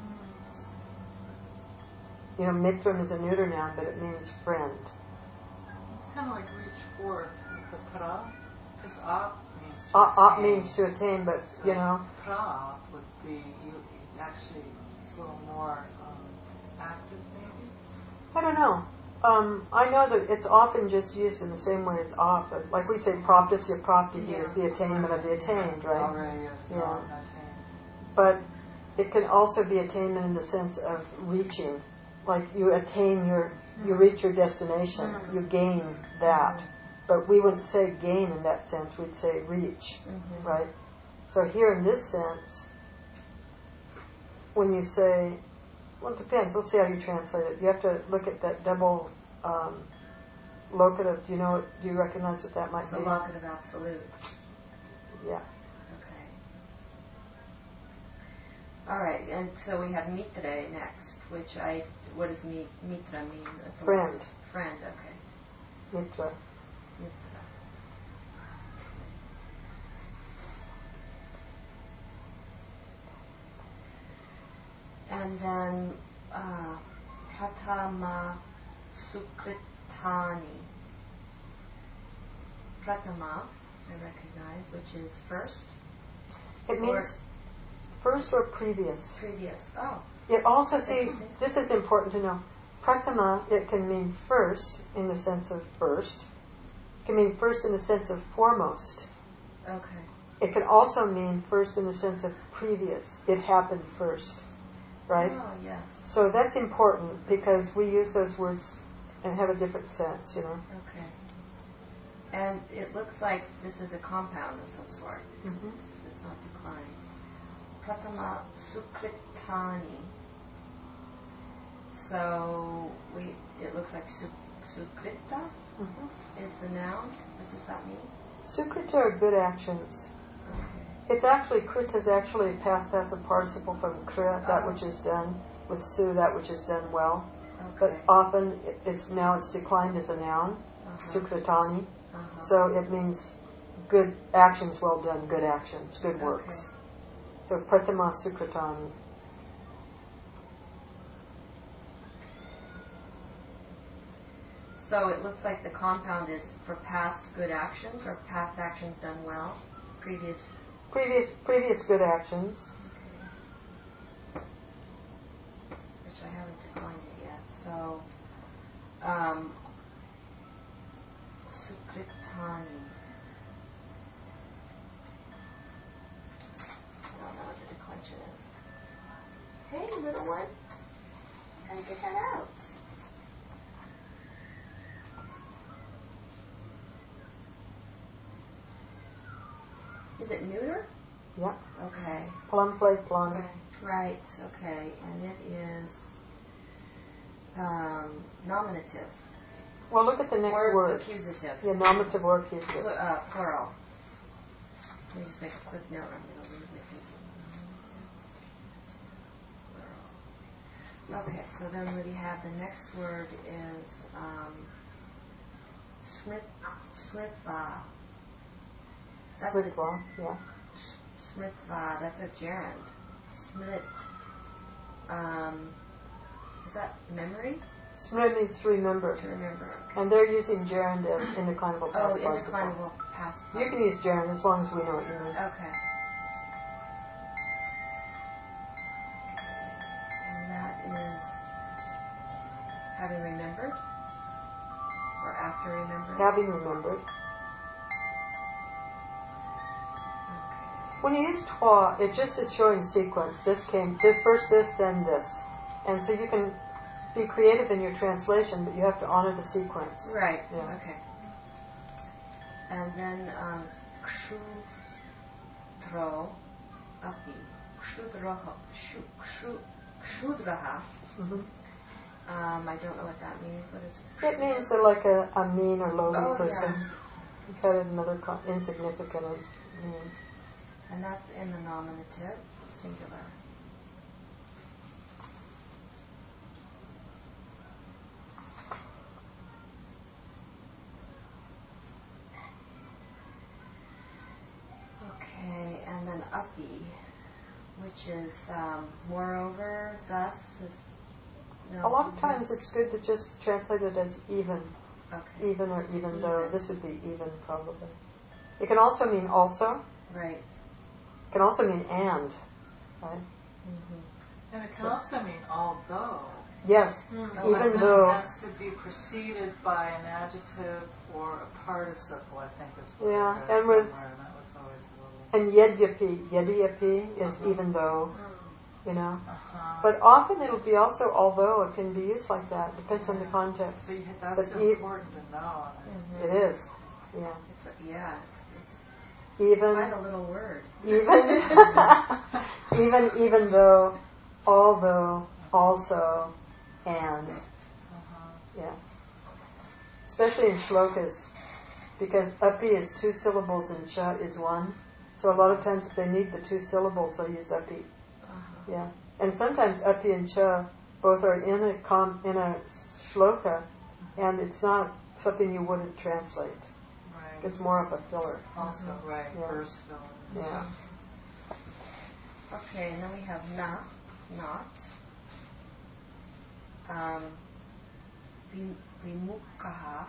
Speaker 1: You know, mitra is a neuter noun, but it means friend.
Speaker 3: It's kind of like reach forth with the pra, because ap means to
Speaker 1: Ap ap
Speaker 3: attain.
Speaker 1: means to attain, but you know,
Speaker 3: Pra would be, you actually, it's a little more um, active maybe.
Speaker 1: I don't know. Um, I know that it's often just used in the same way as off, but like we say, praptasya prapti
Speaker 2: Yeah.
Speaker 1: is the attainment of the attained, right?
Speaker 5: Already, yes, it's
Speaker 1: Yeah.
Speaker 5: all attained.
Speaker 1: But it can also be attainment in the sense of reaching. Like you attain your, you reach your destination,
Speaker 2: Mm.
Speaker 1: you gain that. But we wouldn't say gain in that sense, we'd say reach,
Speaker 2: Mhm.
Speaker 1: right? So here in this sense, when you say, well, it depends. Let's see how you translate it. You have to look at that double um, locative. Do you know? Do you recognize what that might
Speaker 2: It's a
Speaker 1: be?
Speaker 2: locative absolute.
Speaker 1: Yeah.
Speaker 2: Okay. All right, and so we have mitre next, which I. What does mi, mitra mean? It's a
Speaker 1: Friend.
Speaker 2: locative. Friend. Okay.
Speaker 1: Mitra.
Speaker 2: Mitra. And then uh, Pratama Sukritani. Pratama, I recognize, which is first.
Speaker 1: It
Speaker 2: Or-
Speaker 1: means first or previous.
Speaker 2: Previous. Oh.
Speaker 1: It also, see,
Speaker 2: Interesting.
Speaker 1: this is important to know. Pratama, it can mean first in the sense of first. It can mean first in the sense of foremost.
Speaker 2: Okay.
Speaker 1: It can also mean first in the sense of previous. It happened first. Right?
Speaker 2: Oh, yes.
Speaker 1: So that's important because we use those words and have a different sense, you know.
Speaker 2: Okay. And it looks like this is a compound of some sort.
Speaker 1: Mm-hmm.
Speaker 2: It's not declined. Pratama Sukritani. So we. It looks like su, Sukrita
Speaker 1: Mm-hmm.
Speaker 2: is the noun. What does that mean?
Speaker 1: Sukrita are good actions.
Speaker 2: Okay.
Speaker 1: It's actually, krita is actually a past passive participle from kri, that
Speaker 2: Oh.
Speaker 1: which is done, with su, that which is done well. But
Speaker 2: Okay.
Speaker 1: often it- it's now it's declined as a noun,
Speaker 2: Uh-huh.
Speaker 1: sukritani.
Speaker 2: Uh-huh.
Speaker 1: So it means good actions well done, good actions, good works.
Speaker 2: Okay.
Speaker 1: So pratama sukritani.
Speaker 2: So it looks like the compound is for past good actions or past actions done well. Previous.
Speaker 1: Previous previous good actions.
Speaker 2: Which I haven't defined it yet. So, um, Sukritani. I don't know what the declension is. Hey, little one. Gotta get that out. Is it neuter?
Speaker 1: Yeah.
Speaker 2: Okay.
Speaker 1: Plum play plum.
Speaker 2: Right, okay. And it is um, nominative.
Speaker 1: Well, look at the next
Speaker 2: Or
Speaker 1: word.
Speaker 2: accusative.
Speaker 1: Yeah, nominative or accusative.
Speaker 2: Pl- uh, plural. Let me just make a quick note. I'm going to lose my thinking. Plural. Okay, so then we have the next word is um, smrit, smitva. That's a,
Speaker 1: Smitva, yeah.
Speaker 2: smitva. That's a gerund. Smrit. Um, is that memory?
Speaker 1: Smrit means to remember.
Speaker 2: To remember. Okay.
Speaker 1: And they're using gerund as indeclinable
Speaker 2: Oh,
Speaker 1: past participle.
Speaker 2: indeclinable past
Speaker 1: You can use gerund as long as we know what you mean.
Speaker 2: Okay. And that is having remembered? Or after remembering?
Speaker 1: Having remembered.
Speaker 2: Okay.
Speaker 1: When you use twa, it just is showing sequence. This came, this first this, then this. And so you can be creative in your translation, but you have to honor the sequence.
Speaker 2: Right.
Speaker 1: Yeah.
Speaker 2: Okay. And then um, kshudro api. Kshudraha. Kshu, kshudraha.
Speaker 1: Mm-hmm.
Speaker 2: Um, I don't know what that means. What is
Speaker 1: It means they're like a, a mean or lowly
Speaker 2: Oh,
Speaker 1: person.
Speaker 2: yeah.
Speaker 1: You've got another co- insignificant or mean.
Speaker 2: And that's in the nominative, singular. Okay, and then api, which is um, moreover, thus is. No,
Speaker 1: A lot of times it's good to just translate it as even.
Speaker 2: Okay.
Speaker 1: Even or even though.
Speaker 2: Even.
Speaker 1: This would be even probably. It can also mean also.
Speaker 2: Right.
Speaker 1: It can also mean and. Right?
Speaker 2: Mm-hmm.
Speaker 3: And it can also mean although.
Speaker 1: Yes,
Speaker 3: Mm.
Speaker 1: even
Speaker 3: but
Speaker 1: though
Speaker 3: it has to be preceded by an adjective or a participle, I think is what
Speaker 1: yeah,
Speaker 3: I read
Speaker 1: and with
Speaker 3: somewhere, and that was always a little...
Speaker 1: and yedyapi, yedyapi is
Speaker 3: Uh-huh.
Speaker 1: even though,
Speaker 3: Mm.
Speaker 1: you know.
Speaker 3: Uh-huh.
Speaker 1: But often it'll be also although. It can be used like that. Depends
Speaker 3: yeah.
Speaker 1: on the context.
Speaker 3: So you, that's
Speaker 1: but e-
Speaker 3: important to know.
Speaker 2: Mm-hmm.
Speaker 1: It is, yeah.
Speaker 2: It's a, yeah, it's, it's
Speaker 1: Even
Speaker 2: quite a little word.
Speaker 1: even even even though, although, also, and
Speaker 3: Uh-huh.
Speaker 1: yeah. Especially in shlokas, because api is two syllables and cha is one. So a lot of times if they need the two syllables, they'll use api.
Speaker 2: Uh-huh.
Speaker 1: Yeah, and sometimes api and cha both are in a com, in a shloka, and it's not something you wouldn't translate.
Speaker 3: Right.
Speaker 1: It's more of a filler.
Speaker 3: Also,
Speaker 2: Mm-hmm.
Speaker 3: right,
Speaker 1: Yeah.
Speaker 3: verse filler.
Speaker 1: Yeah.
Speaker 2: Okay, and then we have na, not. Um, vim- vimukkaha.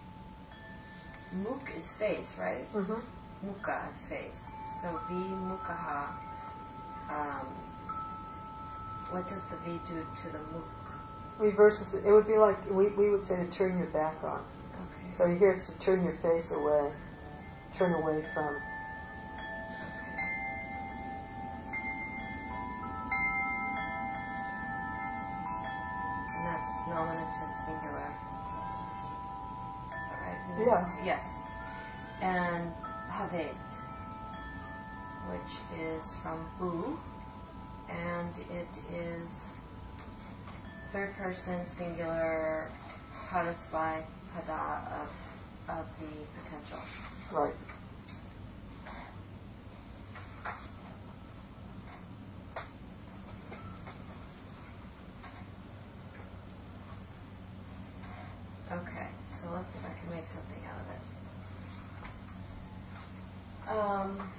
Speaker 2: Muk is face, right?
Speaker 1: Mm-hmm.
Speaker 2: Mukha is face. So vimukkaha. Um, what does the V do to the muk?
Speaker 1: Reverses it. It would be like we we would say to turn your back on.
Speaker 2: Okay.
Speaker 1: So here it's to turn your face away, turn away from.
Speaker 2: And that's nominative singular. Is that right?
Speaker 1: Yeah.
Speaker 2: Yes. And havet, which is from bu, and it is third person singular paraspai pada of of the potential.
Speaker 1: Right.
Speaker 2: Okay, so let's see if I can make something out of this. Um,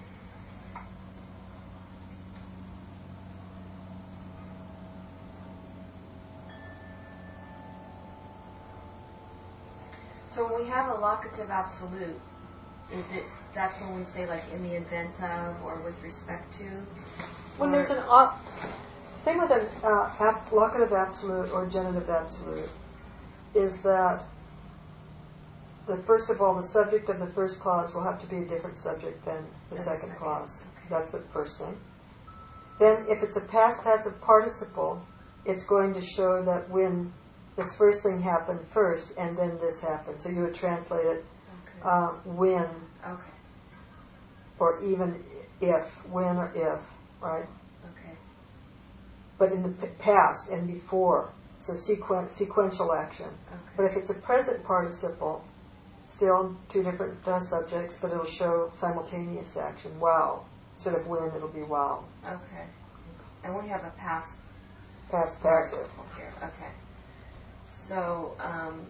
Speaker 2: so when we have a locative absolute, is it, that's when we say like in the event of or with respect to?
Speaker 1: When
Speaker 2: or
Speaker 1: there's an op, thing with an uh, ap, locative absolute or genitive absolute is that the first of all, the subject of the first clause will have to be a different subject than the
Speaker 2: Than the
Speaker 1: second
Speaker 2: second,
Speaker 1: clause.
Speaker 2: okay.
Speaker 1: That's the first thing. Then, if it's a past passive participle, it's going to show that when this first thing happened first, and then this happened. So you would translate it
Speaker 2: Okay.
Speaker 1: uh, when,
Speaker 2: Okay.
Speaker 1: or even if, when or if, right?
Speaker 2: Okay.
Speaker 1: But in the p- past and before, so sequen- sequential action.
Speaker 2: Okay.
Speaker 1: But if it's a present participle, still two different uh, subjects, but it'll show simultaneous action. While, instead of when, it'll be while.
Speaker 2: Okay. And we have a past
Speaker 1: Past passive.
Speaker 2: participle here. Okay. So, um,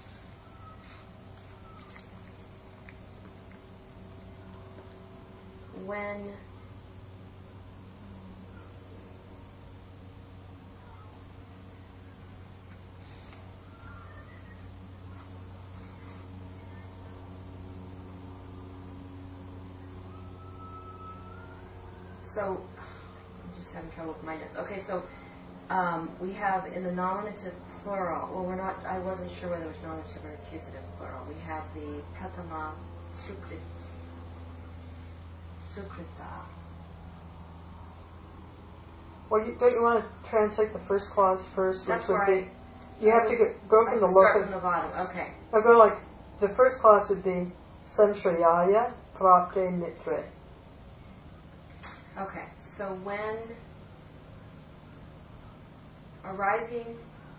Speaker 2: when so I'm just having trouble with my notes. Okay, so um, we have in the nominative plural. Well, we're not. I wasn't sure whether it was nominative or accusative plural. We have the pratama sukrit, sukrita.
Speaker 1: Well, you, don't you want to translate the first clause first,
Speaker 2: That's
Speaker 1: which would
Speaker 2: right.
Speaker 1: be, you have to go, go
Speaker 2: I
Speaker 1: from
Speaker 2: have
Speaker 1: the
Speaker 2: to start
Speaker 1: local,
Speaker 2: from the bottom. Okay.
Speaker 1: I'll go like, the first clause would be, Samshrayaya prapte mitre.
Speaker 2: Okay. So when arriving,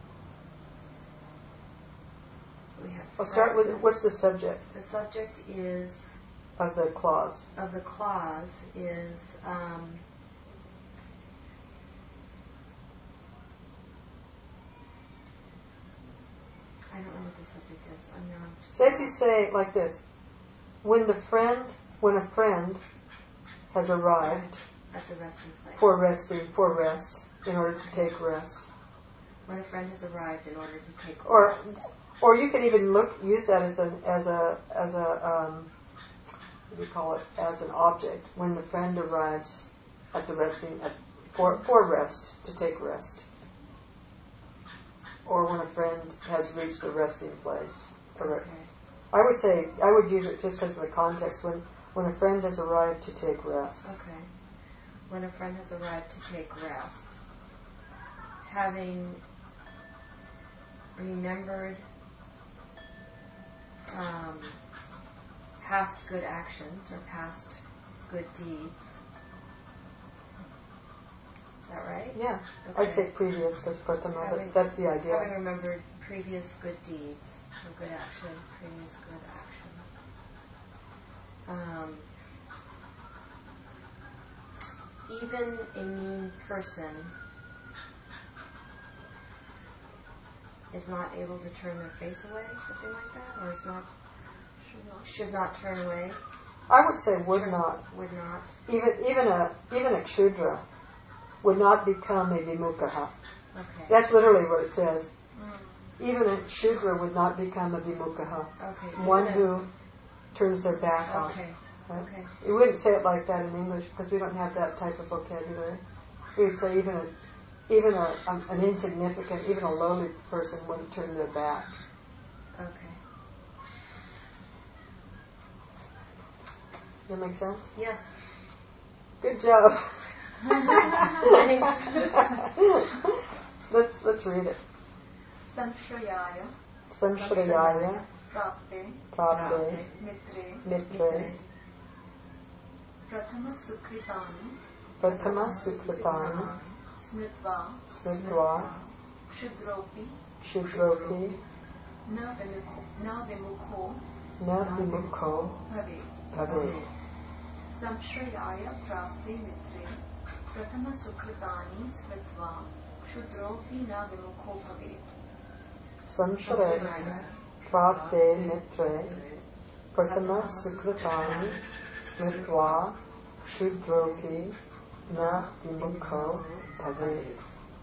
Speaker 2: we have.
Speaker 1: I'll start with, what's the subject
Speaker 2: The subject is
Speaker 1: of the clause?
Speaker 2: of the clause is um, I don't know what the subject is. I'm not.
Speaker 1: Say if you say like this, when the friend, when a friend has arrived
Speaker 2: At the resting place.
Speaker 1: for resting, for rest, in order to take rest.
Speaker 2: When a friend has arrived in order to take
Speaker 1: Or,
Speaker 2: rest.
Speaker 1: or you can even look, use that as a, as a, as a, um, what do you call it, as an object. When the friend arrives at the resting, at, for, for rest, to take rest. or when a friend has reached a resting place. Correct.
Speaker 2: Okay.
Speaker 1: I would say, I would use it just because of the context, when, when a friend has arrived to take rest.
Speaker 2: Okay. When a friend has arrived to take rest, having remembered um, past good actions or past good deeds. Is that right?
Speaker 1: Yeah.
Speaker 2: Okay.
Speaker 1: I'd say previous, because pratama,
Speaker 2: Having-
Speaker 1: but that's the idea.
Speaker 2: Having remembered previous good deeds or good action, previous good actions. Um, even a mean person is not able to turn their face away, something like that, or is not should not should not turn away.
Speaker 1: I would say would
Speaker 2: Turn-
Speaker 1: not.
Speaker 2: Would not.
Speaker 1: Even even a even a kshudra would not become a vimukha.
Speaker 2: Okay.
Speaker 1: That's literally what it says.
Speaker 4: Mm.
Speaker 1: Even a kshudra would not become a vimukha.
Speaker 2: Okay.
Speaker 1: One
Speaker 2: even
Speaker 1: who turns their back
Speaker 2: a,
Speaker 1: on.
Speaker 2: Okay.
Speaker 1: Right?
Speaker 2: Okay.
Speaker 1: You wouldn't say it like that in English because we don't have that type of vocabulary. We would say even a even a, um, an insignificant, even a lowly person wouldn't turn their back.
Speaker 2: Okay.
Speaker 1: Does that make sense?
Speaker 2: Yes.
Speaker 1: Good job.
Speaker 2: Thanks.
Speaker 1: let's let's read it.
Speaker 4: Samshrayaya
Speaker 1: Samshrayaya
Speaker 4: prapte
Speaker 1: prapte
Speaker 4: mitre
Speaker 1: mitre
Speaker 4: prathama sukritani
Speaker 1: prathama sukritani
Speaker 4: smritva
Speaker 1: smritva
Speaker 4: kshudropi
Speaker 1: shudropi
Speaker 4: na vimukho na vimukho
Speaker 1: na vimukho
Speaker 4: bhavet.
Speaker 1: bhavet.
Speaker 4: Samshrayaya prapte mitre prathama sukritani smritva kshudropi na vimukho bhavet.
Speaker 1: Samshrayaya prapte mitre prathama sukritani smritva shudropi na vimukho bhavet.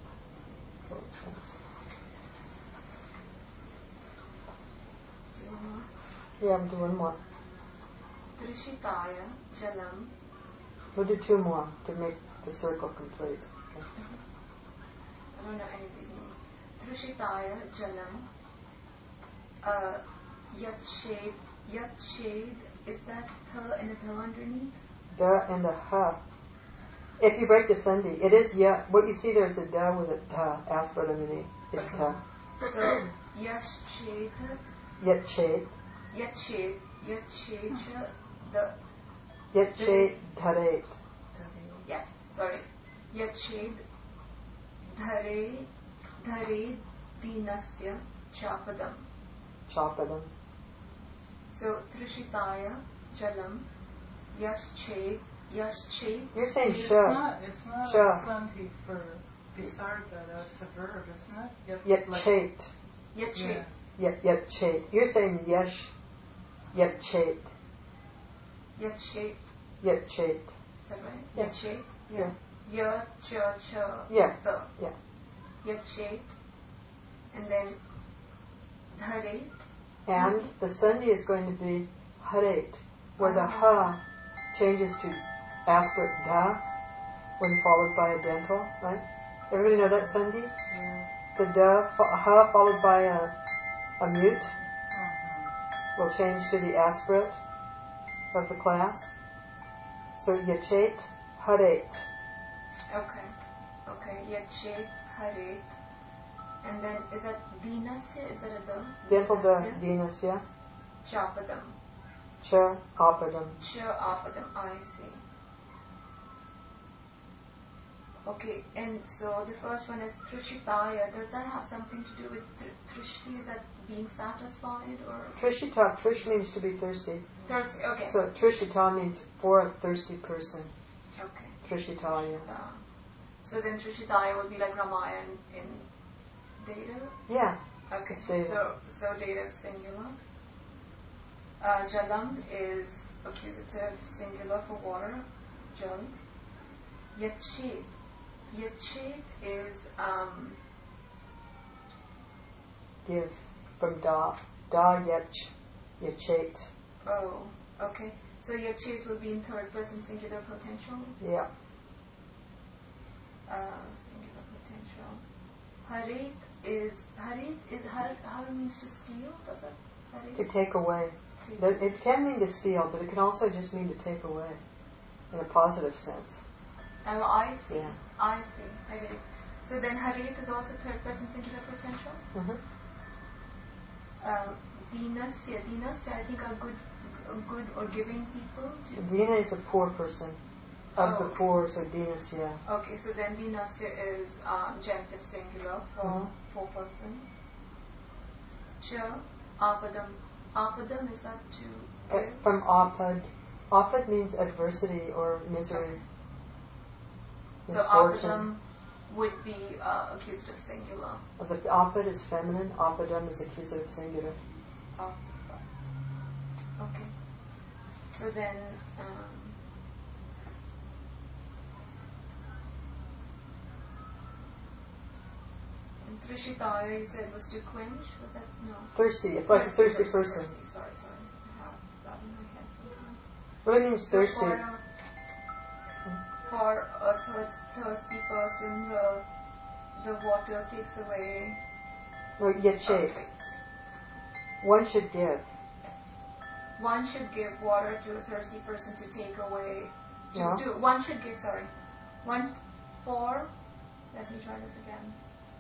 Speaker 4: Do you want more?
Speaker 1: Yeah, I'm doing more.
Speaker 4: Trishitaya jalam.
Speaker 1: We'll do two more to make the circle complete. Okay.
Speaker 4: I don't know any of these names. Trishitaya jalam. Uh, yat shade. Yat shade. Is that tha and a tha underneath?
Speaker 1: Da and a ha. If you break the sandhi, it is ya. What you see there is a da with a ta aspirate underneath. It's ta.
Speaker 4: So yash shade.
Speaker 1: Yet shade.
Speaker 4: Yat shade. Yat shade. The
Speaker 1: Yet shade dharet.
Speaker 4: yeah. Sorry. Yat shade. Dhare. Dhare dinasya chapadam.
Speaker 1: Chapadam.
Speaker 4: So Trishitaya Jalam Yash Ched Yash Ched.
Speaker 1: You're saying
Speaker 3: It's
Speaker 1: sha.
Speaker 3: not, it's not
Speaker 1: Sure.
Speaker 3: a sandhi for visarga, that's a verb, isn't it?
Speaker 1: Yet
Speaker 3: like-
Speaker 1: chait.
Speaker 4: Yat Ched.
Speaker 1: Yet yet chait. You're saying yesh. Yet chait.
Speaker 4: Yat Ched.
Speaker 1: Yet chait.
Speaker 4: Is that right?
Speaker 1: Yeah.
Speaker 4: Yat Ched. Yeah. Ya cha cha.
Speaker 1: Yeah.
Speaker 4: The.
Speaker 1: Yeah.
Speaker 4: Yat Ched. And then Dhare.
Speaker 1: And the sandhi is going to be haret, where the ha changes to aspirate da when followed by a dental, right? Everybody know that sandhi?
Speaker 2: Yeah.
Speaker 1: The da, fo- ha followed by a, a mute
Speaker 3: Uh-huh.
Speaker 1: will change to the aspirate of the class. So yachet, haret.
Speaker 4: Okay. Okay. Yat Ched Hare. And then is that Dinasya? Is that a the?
Speaker 1: Dental da
Speaker 4: Dinasya?
Speaker 1: dinasya,
Speaker 4: Chapadam.
Speaker 1: cha apadam.
Speaker 4: Cha Apadam. I see. Okay, and so the first one is Trishitaya. Does that have something to do with tr- Trishti? Is that being satisfied or
Speaker 1: Trishita, trish means to be thirsty.
Speaker 4: thirsty? Okay.
Speaker 1: So trishita means for a thirsty person.
Speaker 4: Okay.
Speaker 1: Trishitaya.
Speaker 4: Uh, so then Trishitaya would be like Ramayana in data?
Speaker 1: Yeah.
Speaker 4: Okay.
Speaker 1: It's Data.
Speaker 4: So so data singular. Uh, Jalam is accusative singular for water. Jal. Yachet. Yachet is um,
Speaker 1: Give from da. Da yach. Yachet.
Speaker 4: oh, okay. So Yachet will be in third person singular potential.
Speaker 1: Yeah.
Speaker 4: Uh, singular potential. Haret is harit is har har means to steal, does it? Harit?
Speaker 1: To take away.
Speaker 4: Take
Speaker 1: It can mean to steal, but it can also just mean to take away in a positive sense.
Speaker 4: Oh, I see.
Speaker 1: Yeah.
Speaker 4: I see. Harit. So then harit is also third person singular potential.
Speaker 1: Mm-hmm.
Speaker 4: Um, dinasya, dinasya I think are good, uh, good or giving people. To
Speaker 1: Dina is a poor person. Of
Speaker 4: Oh.
Speaker 1: the poor, so dinasya.
Speaker 4: Okay, so then dinasya is um, genitive singular for
Speaker 1: Mhm.
Speaker 4: four person. Cha, apadam. Apadam is that to
Speaker 1: Uh,
Speaker 4: give?
Speaker 1: from apad. Apad means adversity or misery.
Speaker 4: So
Speaker 1: Misfortune.
Speaker 4: apadam would be uh, accusative singular.
Speaker 1: Uh, The apad is feminine. Apadam is accusative singular.
Speaker 4: Oh, okay. So then, um, and Trishitaya you said was to quench. Was that no?
Speaker 1: Thirsty. It's like a thirsty
Speaker 4: thirsty,
Speaker 1: person.
Speaker 4: thirsty. Sorry, sorry. I have that in my head sometimes.
Speaker 1: What it means
Speaker 4: So
Speaker 1: thirsty?
Speaker 4: for a, for a thirst, thirsty person, the the water takes away.
Speaker 1: Or yachek.
Speaker 4: Okay.
Speaker 1: One should give.
Speaker 4: One should give water to a thirsty person to take away. To
Speaker 1: Yeah.
Speaker 4: do. One should give. Sorry. One for. Let me try this again.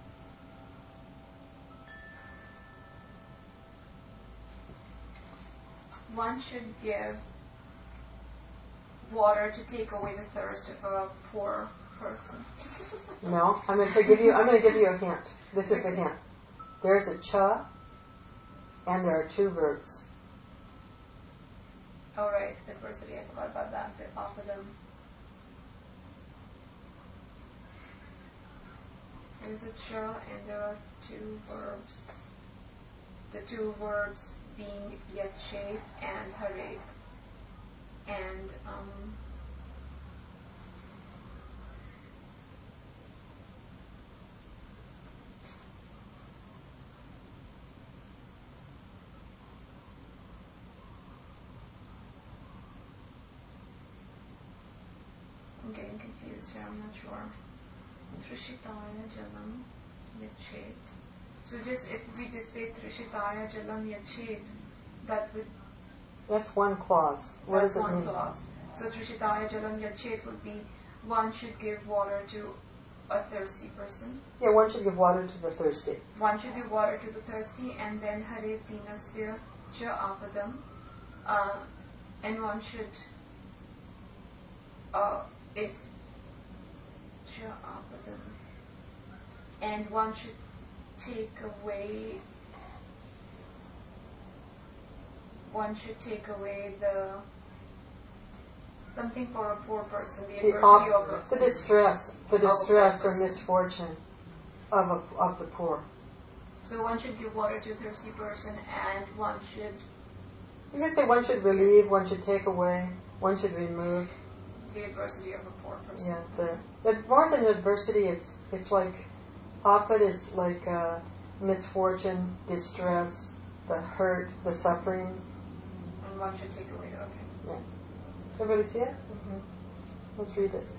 Speaker 4: One should give water to take away the thirst of a poor person.
Speaker 1: No, I'm going to give you. I'm going to give you a hint. This is a hint. There's a cha, and there are two verbs.
Speaker 4: All right, adversity. I forgot about that. The apadam. There's a cha, and there are two verbs. The two verbs being yachet and haret. And um, I'm getting confused here, I'm not sure. Trishitaya jalam yachet. So just if we just say Trishitaya jalam yachet, that would
Speaker 1: That's one clause. What
Speaker 4: that's
Speaker 1: does it
Speaker 4: one
Speaker 1: mean?
Speaker 4: clause. So Trishitaya jalam yachet would be one should give water to a thirsty person.
Speaker 1: Yeah, one should give water to the thirsty.
Speaker 4: One should give water to the thirsty, and then Hare Dinasya Cha Apadam. Uh, and one should uh, it Cha Apadam. And one should take away one should take away the something for a poor person, the
Speaker 1: The,
Speaker 4: adversity
Speaker 1: op-
Speaker 4: of a
Speaker 1: the distress, the
Speaker 4: of a poor
Speaker 1: distress or
Speaker 4: person.
Speaker 1: misfortune of a, of the poor.
Speaker 4: So one should give water to a thirsty person, and one should
Speaker 1: You can say one should relieve, one should take away, one should remove.
Speaker 4: the adversity of a poor person.
Speaker 1: Yeah, the, but more than adversity, it's it's like apad is like uh, misfortune, distress, the hurt, the suffering.
Speaker 4: And one should take away. Okay.
Speaker 1: Yeah. Everybody see it? Mm-hmm. Let's read it.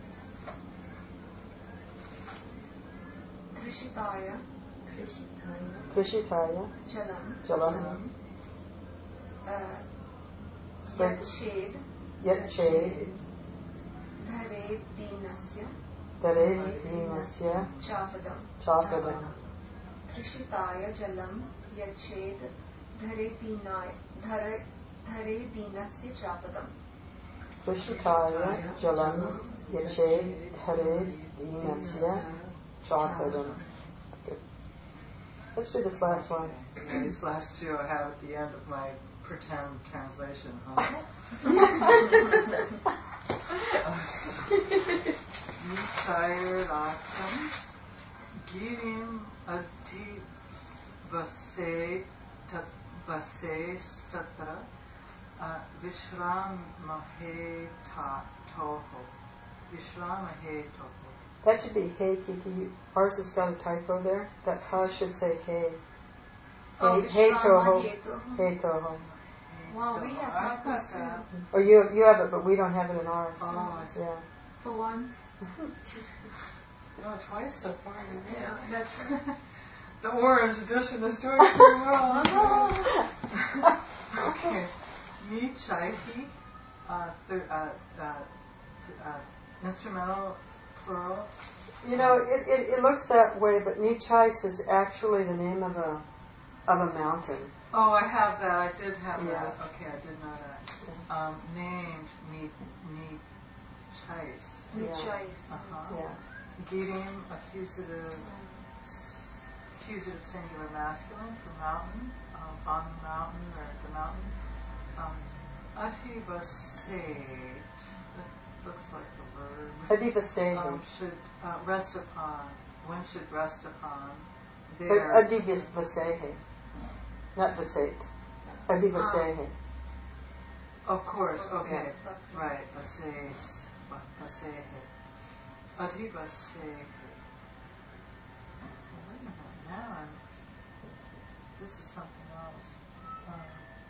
Speaker 4: Trishitaya
Speaker 1: Trishitaya
Speaker 4: Jalam
Speaker 1: Jalam
Speaker 4: uh, Yached
Speaker 1: Yached
Speaker 4: Dhare Dinasya
Speaker 1: Dare Dinasya
Speaker 4: Chapadam.
Speaker 1: Chapadam.
Speaker 4: Trishitaya Jalam Yached Dhare Dinay Dhare Dhare Dinasya Chapadam.
Speaker 1: Trishitaya Jalam Yached Dare Dinasya Chapadam. Good. Let's do this last one.
Speaker 3: Yeah, these last two I have at the end of my pretend translation. Huh? Nitayaratam Girim Adi Vase Tat Vase Tatra Vishram Mahe Toho. Vishram Mahe Toho.
Speaker 1: That should be hey Kiki. Ours has got a typo there. That ha should say hey.
Speaker 4: Oh,
Speaker 1: Hey, hey Toho.
Speaker 4: Vishrama Hetu.
Speaker 1: Hey Toho.
Speaker 4: Wow, we have typos too.
Speaker 1: Or you you have it, but we don't have it in ours.
Speaker 3: Oh, I see.
Speaker 1: Yeah.
Speaker 4: For once.
Speaker 3: No, twice so far.
Speaker 4: Yeah, that's
Speaker 3: The orange edition is doing pretty well. Okay. Ni chaihi, uh, thir- uh, uh, uh, instrumental plural.
Speaker 1: You know, it, it, it looks that way, but Nichais is actually the name of a of a mountain.
Speaker 3: Oh, I have that. I did have
Speaker 1: Yeah.
Speaker 3: that. Okay, I did know that. Um, named Ni Ni Chais.
Speaker 4: Nichais.
Speaker 3: Uh-huh.
Speaker 1: Yeah.
Speaker 3: Gidim, accusative, accusative singular masculine for mountain, um, on the mountain or the mountain. Um, Adhivasate, that looks like the word.
Speaker 1: Adivasehi.
Speaker 3: Um, should uh, rest upon. One should rest upon.
Speaker 1: But
Speaker 3: Their
Speaker 1: Adivasehi, not Vasate. Adivasehi.
Speaker 3: Of course, okay.
Speaker 4: Yeah.
Speaker 3: Right, Vases, Vasehe. Adhivasehe. Wait a minute, now I'm, this is something else. Um,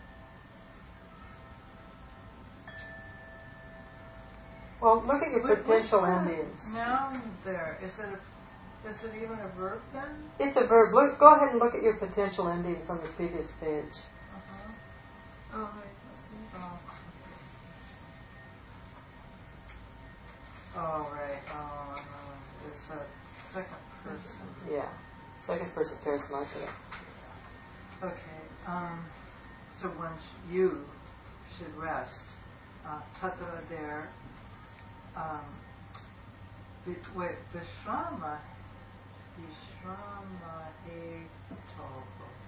Speaker 1: Well, look at your
Speaker 3: what-
Speaker 1: potential
Speaker 3: what's that
Speaker 1: endings.
Speaker 3: noun there? Is it a, is it even a verb then?
Speaker 1: It's a verb. Look, go ahead and look at your potential endings on the previous page.
Speaker 3: Uh-huh.
Speaker 4: Oh, right.
Speaker 3: Oh. Oh, right. Oh, no. It's a second person.
Speaker 1: Yeah. Second person charismatic.
Speaker 3: Okay. Um, so one sh- you should rest. Uh, tatra there. Um, vit- wait, Vishrama. Vishrama hetoho.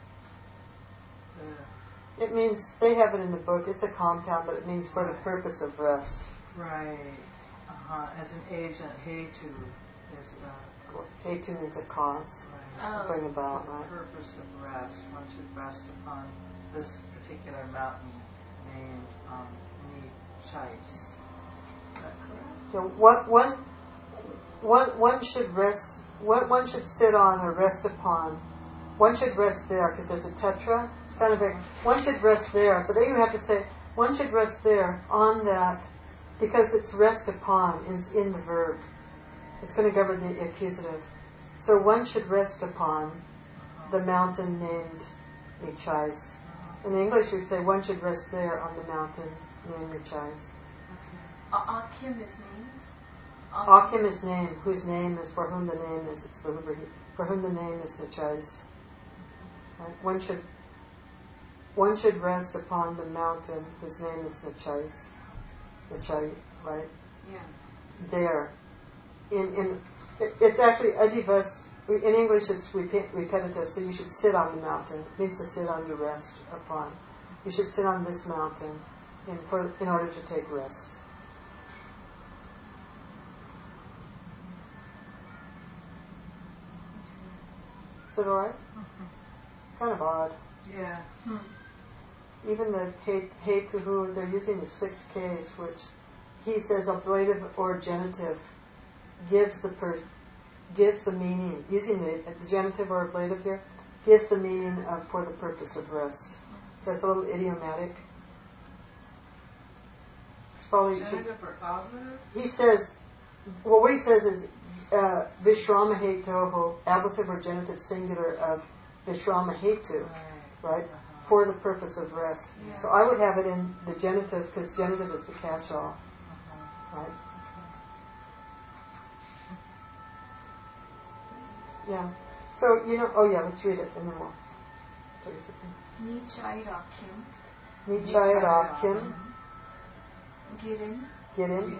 Speaker 3: Uh,
Speaker 1: It means, they have it in the book, it's a compound, but it means for the purpose of rest.
Speaker 3: Right. Uh-huh. As an agent, hetu is the
Speaker 1: Hetu means a cause,
Speaker 3: right.
Speaker 1: to bring about,
Speaker 3: For
Speaker 1: right?
Speaker 3: the purpose of rest. One should rest upon this particular mountain named um, Ni Chais. Is that correct?
Speaker 1: So what one, one, one should rest, one, one should sit on or rest upon. One should rest there because there's a tetra. It's kind of a, one should rest there, but then you have to say one should rest there on that because it's rest upon in, in the verb. It's going to govern the accusative. So one should rest upon the mountain named Nichais. In English we say one should rest there on the mountain named Nichais.
Speaker 4: Uh, Akim is named.
Speaker 1: Akim is name, whose name is for whom the name is. It's for, who, for whom the name is Nichais. Right? One should one should rest upon the mountain whose name is Nichais. Nichai, right?
Speaker 4: Yeah.
Speaker 1: There. In in it, it's actually adivas. In English, it's repeat, repetitive. So you should sit on the mountain. It means to sit on, to rest upon. You should sit on this mountain in for in order to take rest. Is that all right?
Speaker 3: Mm-hmm.
Speaker 1: Kind of odd.
Speaker 3: Yeah.
Speaker 4: Hmm.
Speaker 1: Even the hate, hate to who, they're using the six case, which he says ablative or genitive gives the per, gives the meaning, using the, the genitive or ablative here, gives the meaning of for the purpose of rest. So it's a little idiomatic. It's probably,
Speaker 3: Genitive or ablative?
Speaker 1: he says, well, what he says is uh, Vishrama Hetoho, ablative or genitive singular of Vishrama Hetu,
Speaker 3: Right.
Speaker 1: right?
Speaker 3: Uh-huh.
Speaker 1: For the purpose of rest.
Speaker 4: Yeah.
Speaker 1: So I would have it in the genitive because genitive is the catch-all,
Speaker 3: Uh-huh.
Speaker 1: right? Yeah. So, you know, oh yeah, let's read it and then we'll tell you something.
Speaker 4: Nichairakim.
Speaker 1: Nichayarakim,
Speaker 4: Girin.
Speaker 1: Girin,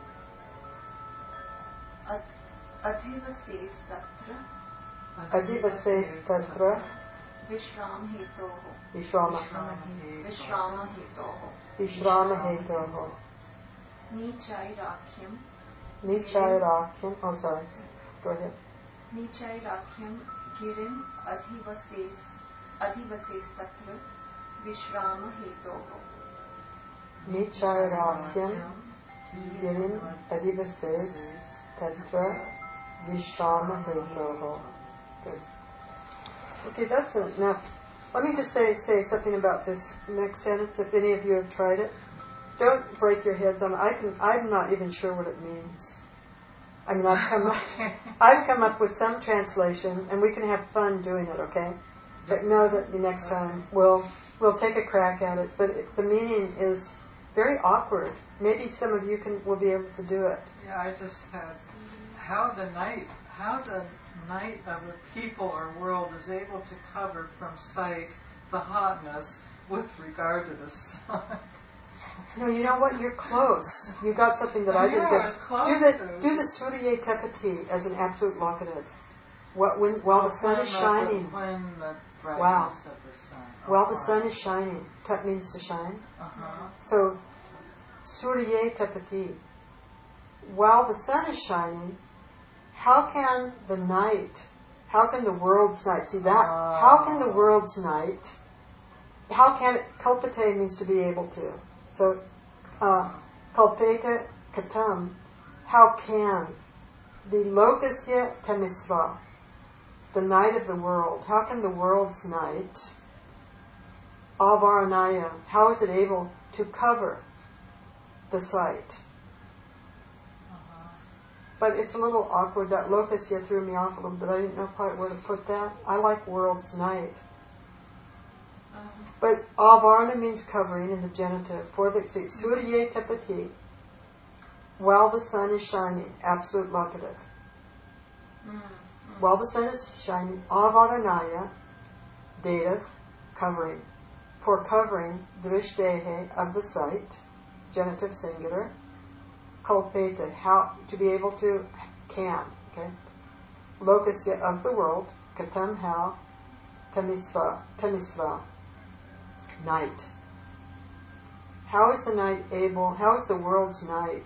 Speaker 4: Ad, Adhivases Tatra.
Speaker 1: Adivases Tatra,
Speaker 4: Vishram Hetoho.
Speaker 1: Vishrama,
Speaker 4: Vishrama Hetoho.
Speaker 1: Vishrama Hetoho,
Speaker 4: Nichairakim.
Speaker 1: Nichayarakim, oh sorry, go ahead.
Speaker 4: Nichairakim Girim Adhivases Adhivases Tatra. Vishrama Hetoho.
Speaker 1: Nichayarakim, Girin, Adivases Tatra, Vishrama Hetoho. Good. Okay, that's enough. Let me just say say something about this next sentence. If any of you have tried it, don't break your heads on it. I can. I'm not even sure what it means. I mean, I've come up, I've come up with some translation, and we can have fun doing it, okay? But know that the next time we'll we'll take a crack at it. But it, the meaning is very awkward. Maybe some of you can will be able to do it.
Speaker 3: Yeah, I just had how the night, how the night of a people or world is able to cover from sight the hotness with regard to the sun.
Speaker 1: No, you know what? You're close. You got something that I,
Speaker 3: I
Speaker 1: didn't
Speaker 3: know,
Speaker 1: get.
Speaker 3: I was close
Speaker 1: do the
Speaker 3: to.
Speaker 1: do the Surya Tepati as an absolute locative. What when while the sun is shining.
Speaker 3: When the brightness
Speaker 1: Wow.
Speaker 3: of the sun.
Speaker 1: While the sun is shining. Tep means to shine.
Speaker 3: Uh-huh.
Speaker 1: So Surya Tepati. While the sun is shining, how can the night? How can the world's night? See that?
Speaker 3: Uh,
Speaker 1: how can the world's night? How can it? Kalpate means to be able to. So, uh, kalpeta katam, how can the lokasya tamisva, the night of the world, how can the world's night, avaranaya, how is it able to cover the sight?
Speaker 3: Uh-huh.
Speaker 1: But it's a little awkward, that lokasya threw me off a little bit. I didn't know quite where to put that. I like world's night. But avarna means covering in the genitive. For the surya tepati, while the sun is shining, absolute locative.
Speaker 4: Mm.
Speaker 1: While the sun is shining, avaranaya, dative, covering. For covering, drishdehe, of the sight, genitive singular, kalpeta, how to be able to, can, okay? Lokasya, of the world, katam, how, tamisva, tamisva, night. How is the night able, how is the world's night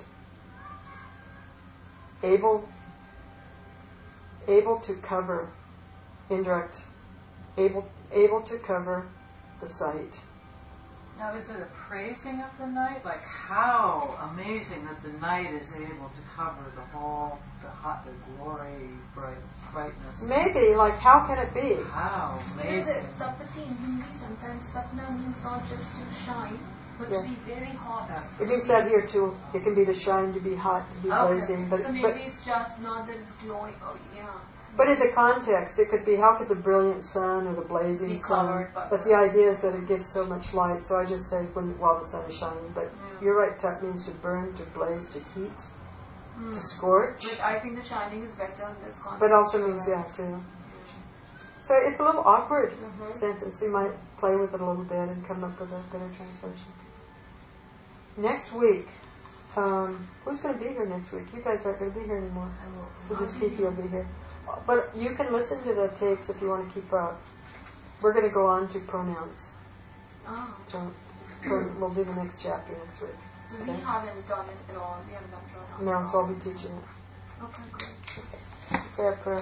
Speaker 1: able able to cover indirect, able able to cover the sight?
Speaker 3: Now, is it a praising of the night? Like, how amazing that the night is able to cover the whole, the hot, the glory, bright, brightness.
Speaker 1: Maybe, like, how can it be?
Speaker 3: How
Speaker 4: You know,
Speaker 3: amazing.
Speaker 4: the tapati in Hindi, sometimes tapna means not just to shine, but
Speaker 1: Yeah.
Speaker 4: to be very hot.
Speaker 3: Yeah.
Speaker 1: It means that here too. It can be to shine, to be hot, to be
Speaker 4: Okay.
Speaker 1: blazing. But,
Speaker 4: So maybe
Speaker 1: but,
Speaker 4: it's just not that it's glowing. Oh, yeah.
Speaker 1: but in the context, it could be how could the brilliant sun or the blazing
Speaker 4: Be
Speaker 1: sun.
Speaker 4: covered by
Speaker 1: But the idea is that it gives so much light. So I just say when while the sun is shining. But
Speaker 4: Yeah.
Speaker 1: you're right. Tap means to burn, to blaze, to heat,
Speaker 4: Mm.
Speaker 1: to scorch.
Speaker 4: But I think the shining is better in this context.
Speaker 1: But also means yeah too. So it's a little awkward
Speaker 4: Mhm.
Speaker 1: sentence. We might play with it a little bit and come up with a better translation. Next week, um, who's going to be here next week? You guys aren't going to be here anymore. So
Speaker 4: I'll
Speaker 1: this
Speaker 4: be
Speaker 1: Kiki
Speaker 4: here.
Speaker 1: will be here. But you can listen to the tapes if you want to keep up. We're going to go on to pronouns.
Speaker 4: Ah.
Speaker 1: So, so we'll do the next chapter next week.
Speaker 4: So we
Speaker 1: Okay?
Speaker 4: haven't done it at all. We haven't done pronouns.
Speaker 1: No,
Speaker 4: at
Speaker 1: so
Speaker 4: all.
Speaker 1: I'll be teaching it.
Speaker 4: Okay, great.
Speaker 1: Say a prayer.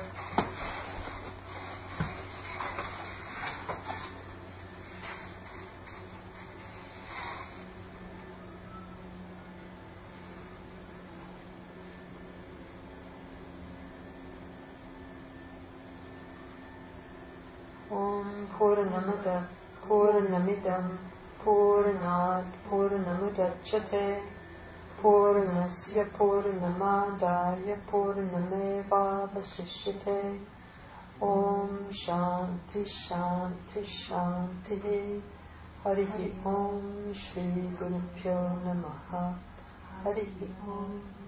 Speaker 1: Om Purnamada Purnamidam Purnat Purnamudachyate Purnasya Purnamadaya Purnamevavasishyate. Om Shanti Shanti Shanti. Harihi Om Shri Guru Pyo Namaha. Harihi Om.